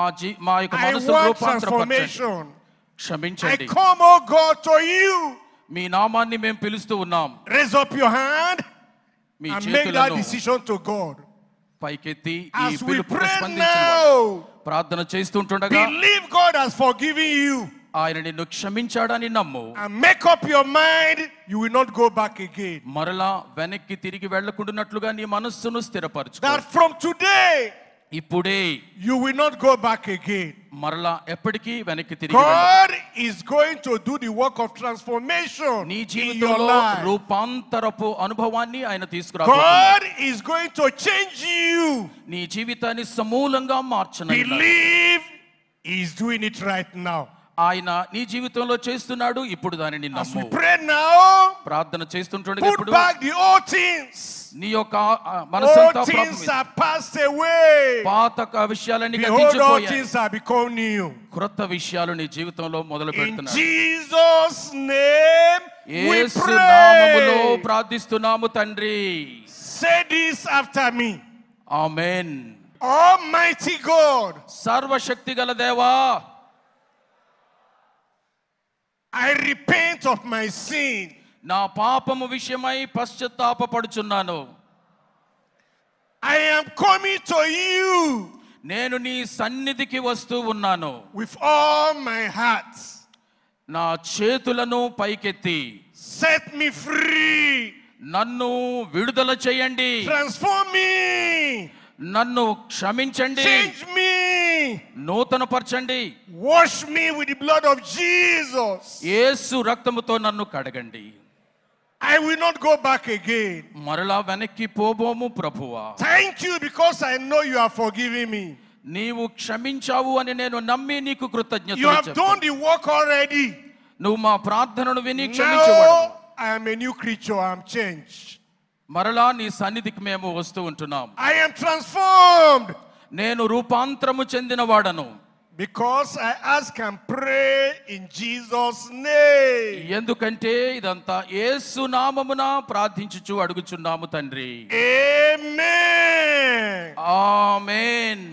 మా యొక్క I మనసును want రూపాంతరపరచండి. transformation. I క్షమించండి. come, oh God, to you. మీ నామాన్ని మేము పిలుస్తూ ఉన్నాం. Raise up your hand me and make that చేతులను decision to God. పైకెత్తి ఈ As we పిలుపుకు pray స్పందించిన వాడు. now, ప్రార్థన చేస్తుండగా believe God has forgiven you. ఆయన నిన్ను క్షమించాడని నమ్ము. And make up your mind, you will not go back again. మరలా వెనక్కి తిరిగి వెళ్ళకుండానట్లుగా నీ మనస్సును స్థిరపరచుకో. That from today, ఇప్పుడే you will not go back again. మరలా ఎప్పటికీ వెనక్కి తిరిగి వెళ్ళకు. God is going to do the work of transformation నీ in your జీవితంలో life. రూపాంతరపు అనుభవాన్ని ఆయన తీసుకురాబోతున్నాడు. God is going to change you. నీ జీవితాన్ని సమూలంగా మార్చనున్నాడు. Believe He is doing it right now. ఆయన నీ జీవితంలో చేస్తున్నాడు. ఇప్పుడు దానిని As we నమ్ము. pray now, ప్రార్థన చేస్తుండగా put ఇప్పుడు back the old things. నీ యొక్క మనసంతా All things ప్రభువు are passed away. పాత విషయాలన్నీ Behold, all గతించిపోయాయి. things are become new. క్రొత్త విషయాలు నీ జీవితంలో మొదలు In పెడుతున్నాడు. Jesus' name we యేసు నామములో pray. ప్రార్థిస్తున్నాము తండ్రి. Say this after me. Amen. Almighty God, సర్వశక్తిగల దేవా, I repent of my sin. నా పాపము విషయమై పశ్చాత్తాపపడుచున్నాను. I am coming to you నేను నీ సన్నిధికి వస్తూ ఉన్నాను. with all my heart. నా చేతులను పైకెత్తి Set me free. నన్ను విడుదల చేయండి. Transform me. నన్ను క్షమించండి. Change me. నూతనపరచండి. Wash me with the blood of Jesus. యేసు రక్తముతో నన్ను కడగండి. I will not go back again. మరలా వెనక్కి పోబోము ప్రభువా. Thank you because I know you are forgiving me. నీవు క్షమించావు అని నేను నమ్మి నీకు You కృతజ్ఞతలు have done చెప్తాను. the work already. నువ్వు మా ప్రార్థనను విని క్షమించబడు. Now I am a new creature. I am changed. మరలా నీ సన్నిధికి మేము వస్తూ ఉంటున్నాం. I am transformed నేను రూపాంతరము చెందిన వాడను. because I ask and pray in Jesus' name. ఎందుకంటే ఇదంతా యేసు నామమున ప్రార్థించుచు అడుగుచున్నాము తండ్రి. Amen. Amen.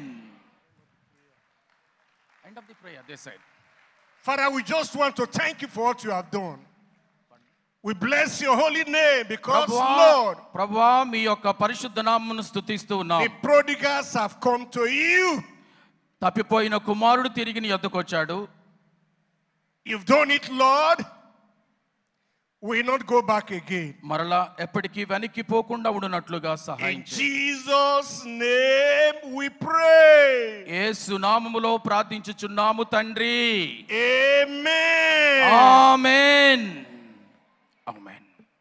End of the prayer, they said. Father, we just want to thank you for what you have done. We bless your holy name because, Lord, ప్రభువా మీ యొక్క పరిశుద్ధ నామమును స్తుతిస్తూ ఉన్నాం. the prodigals have come to you. తప్పిపోయిన కుమారుడు తిరిగి నీ యొద్దకు వచ్చాడు. You've done it, Lord. will not go back again. మరలా ఎప్పటికీ వెనక్కి పోకుండా ఉండునట్లుగా సహాయం In చేయండి. Jesus' name we pray. యేసు నామములో ప్రార్థించుచున్నాము తండ్రి. Amen. ఆమేన్. ఆమేన్.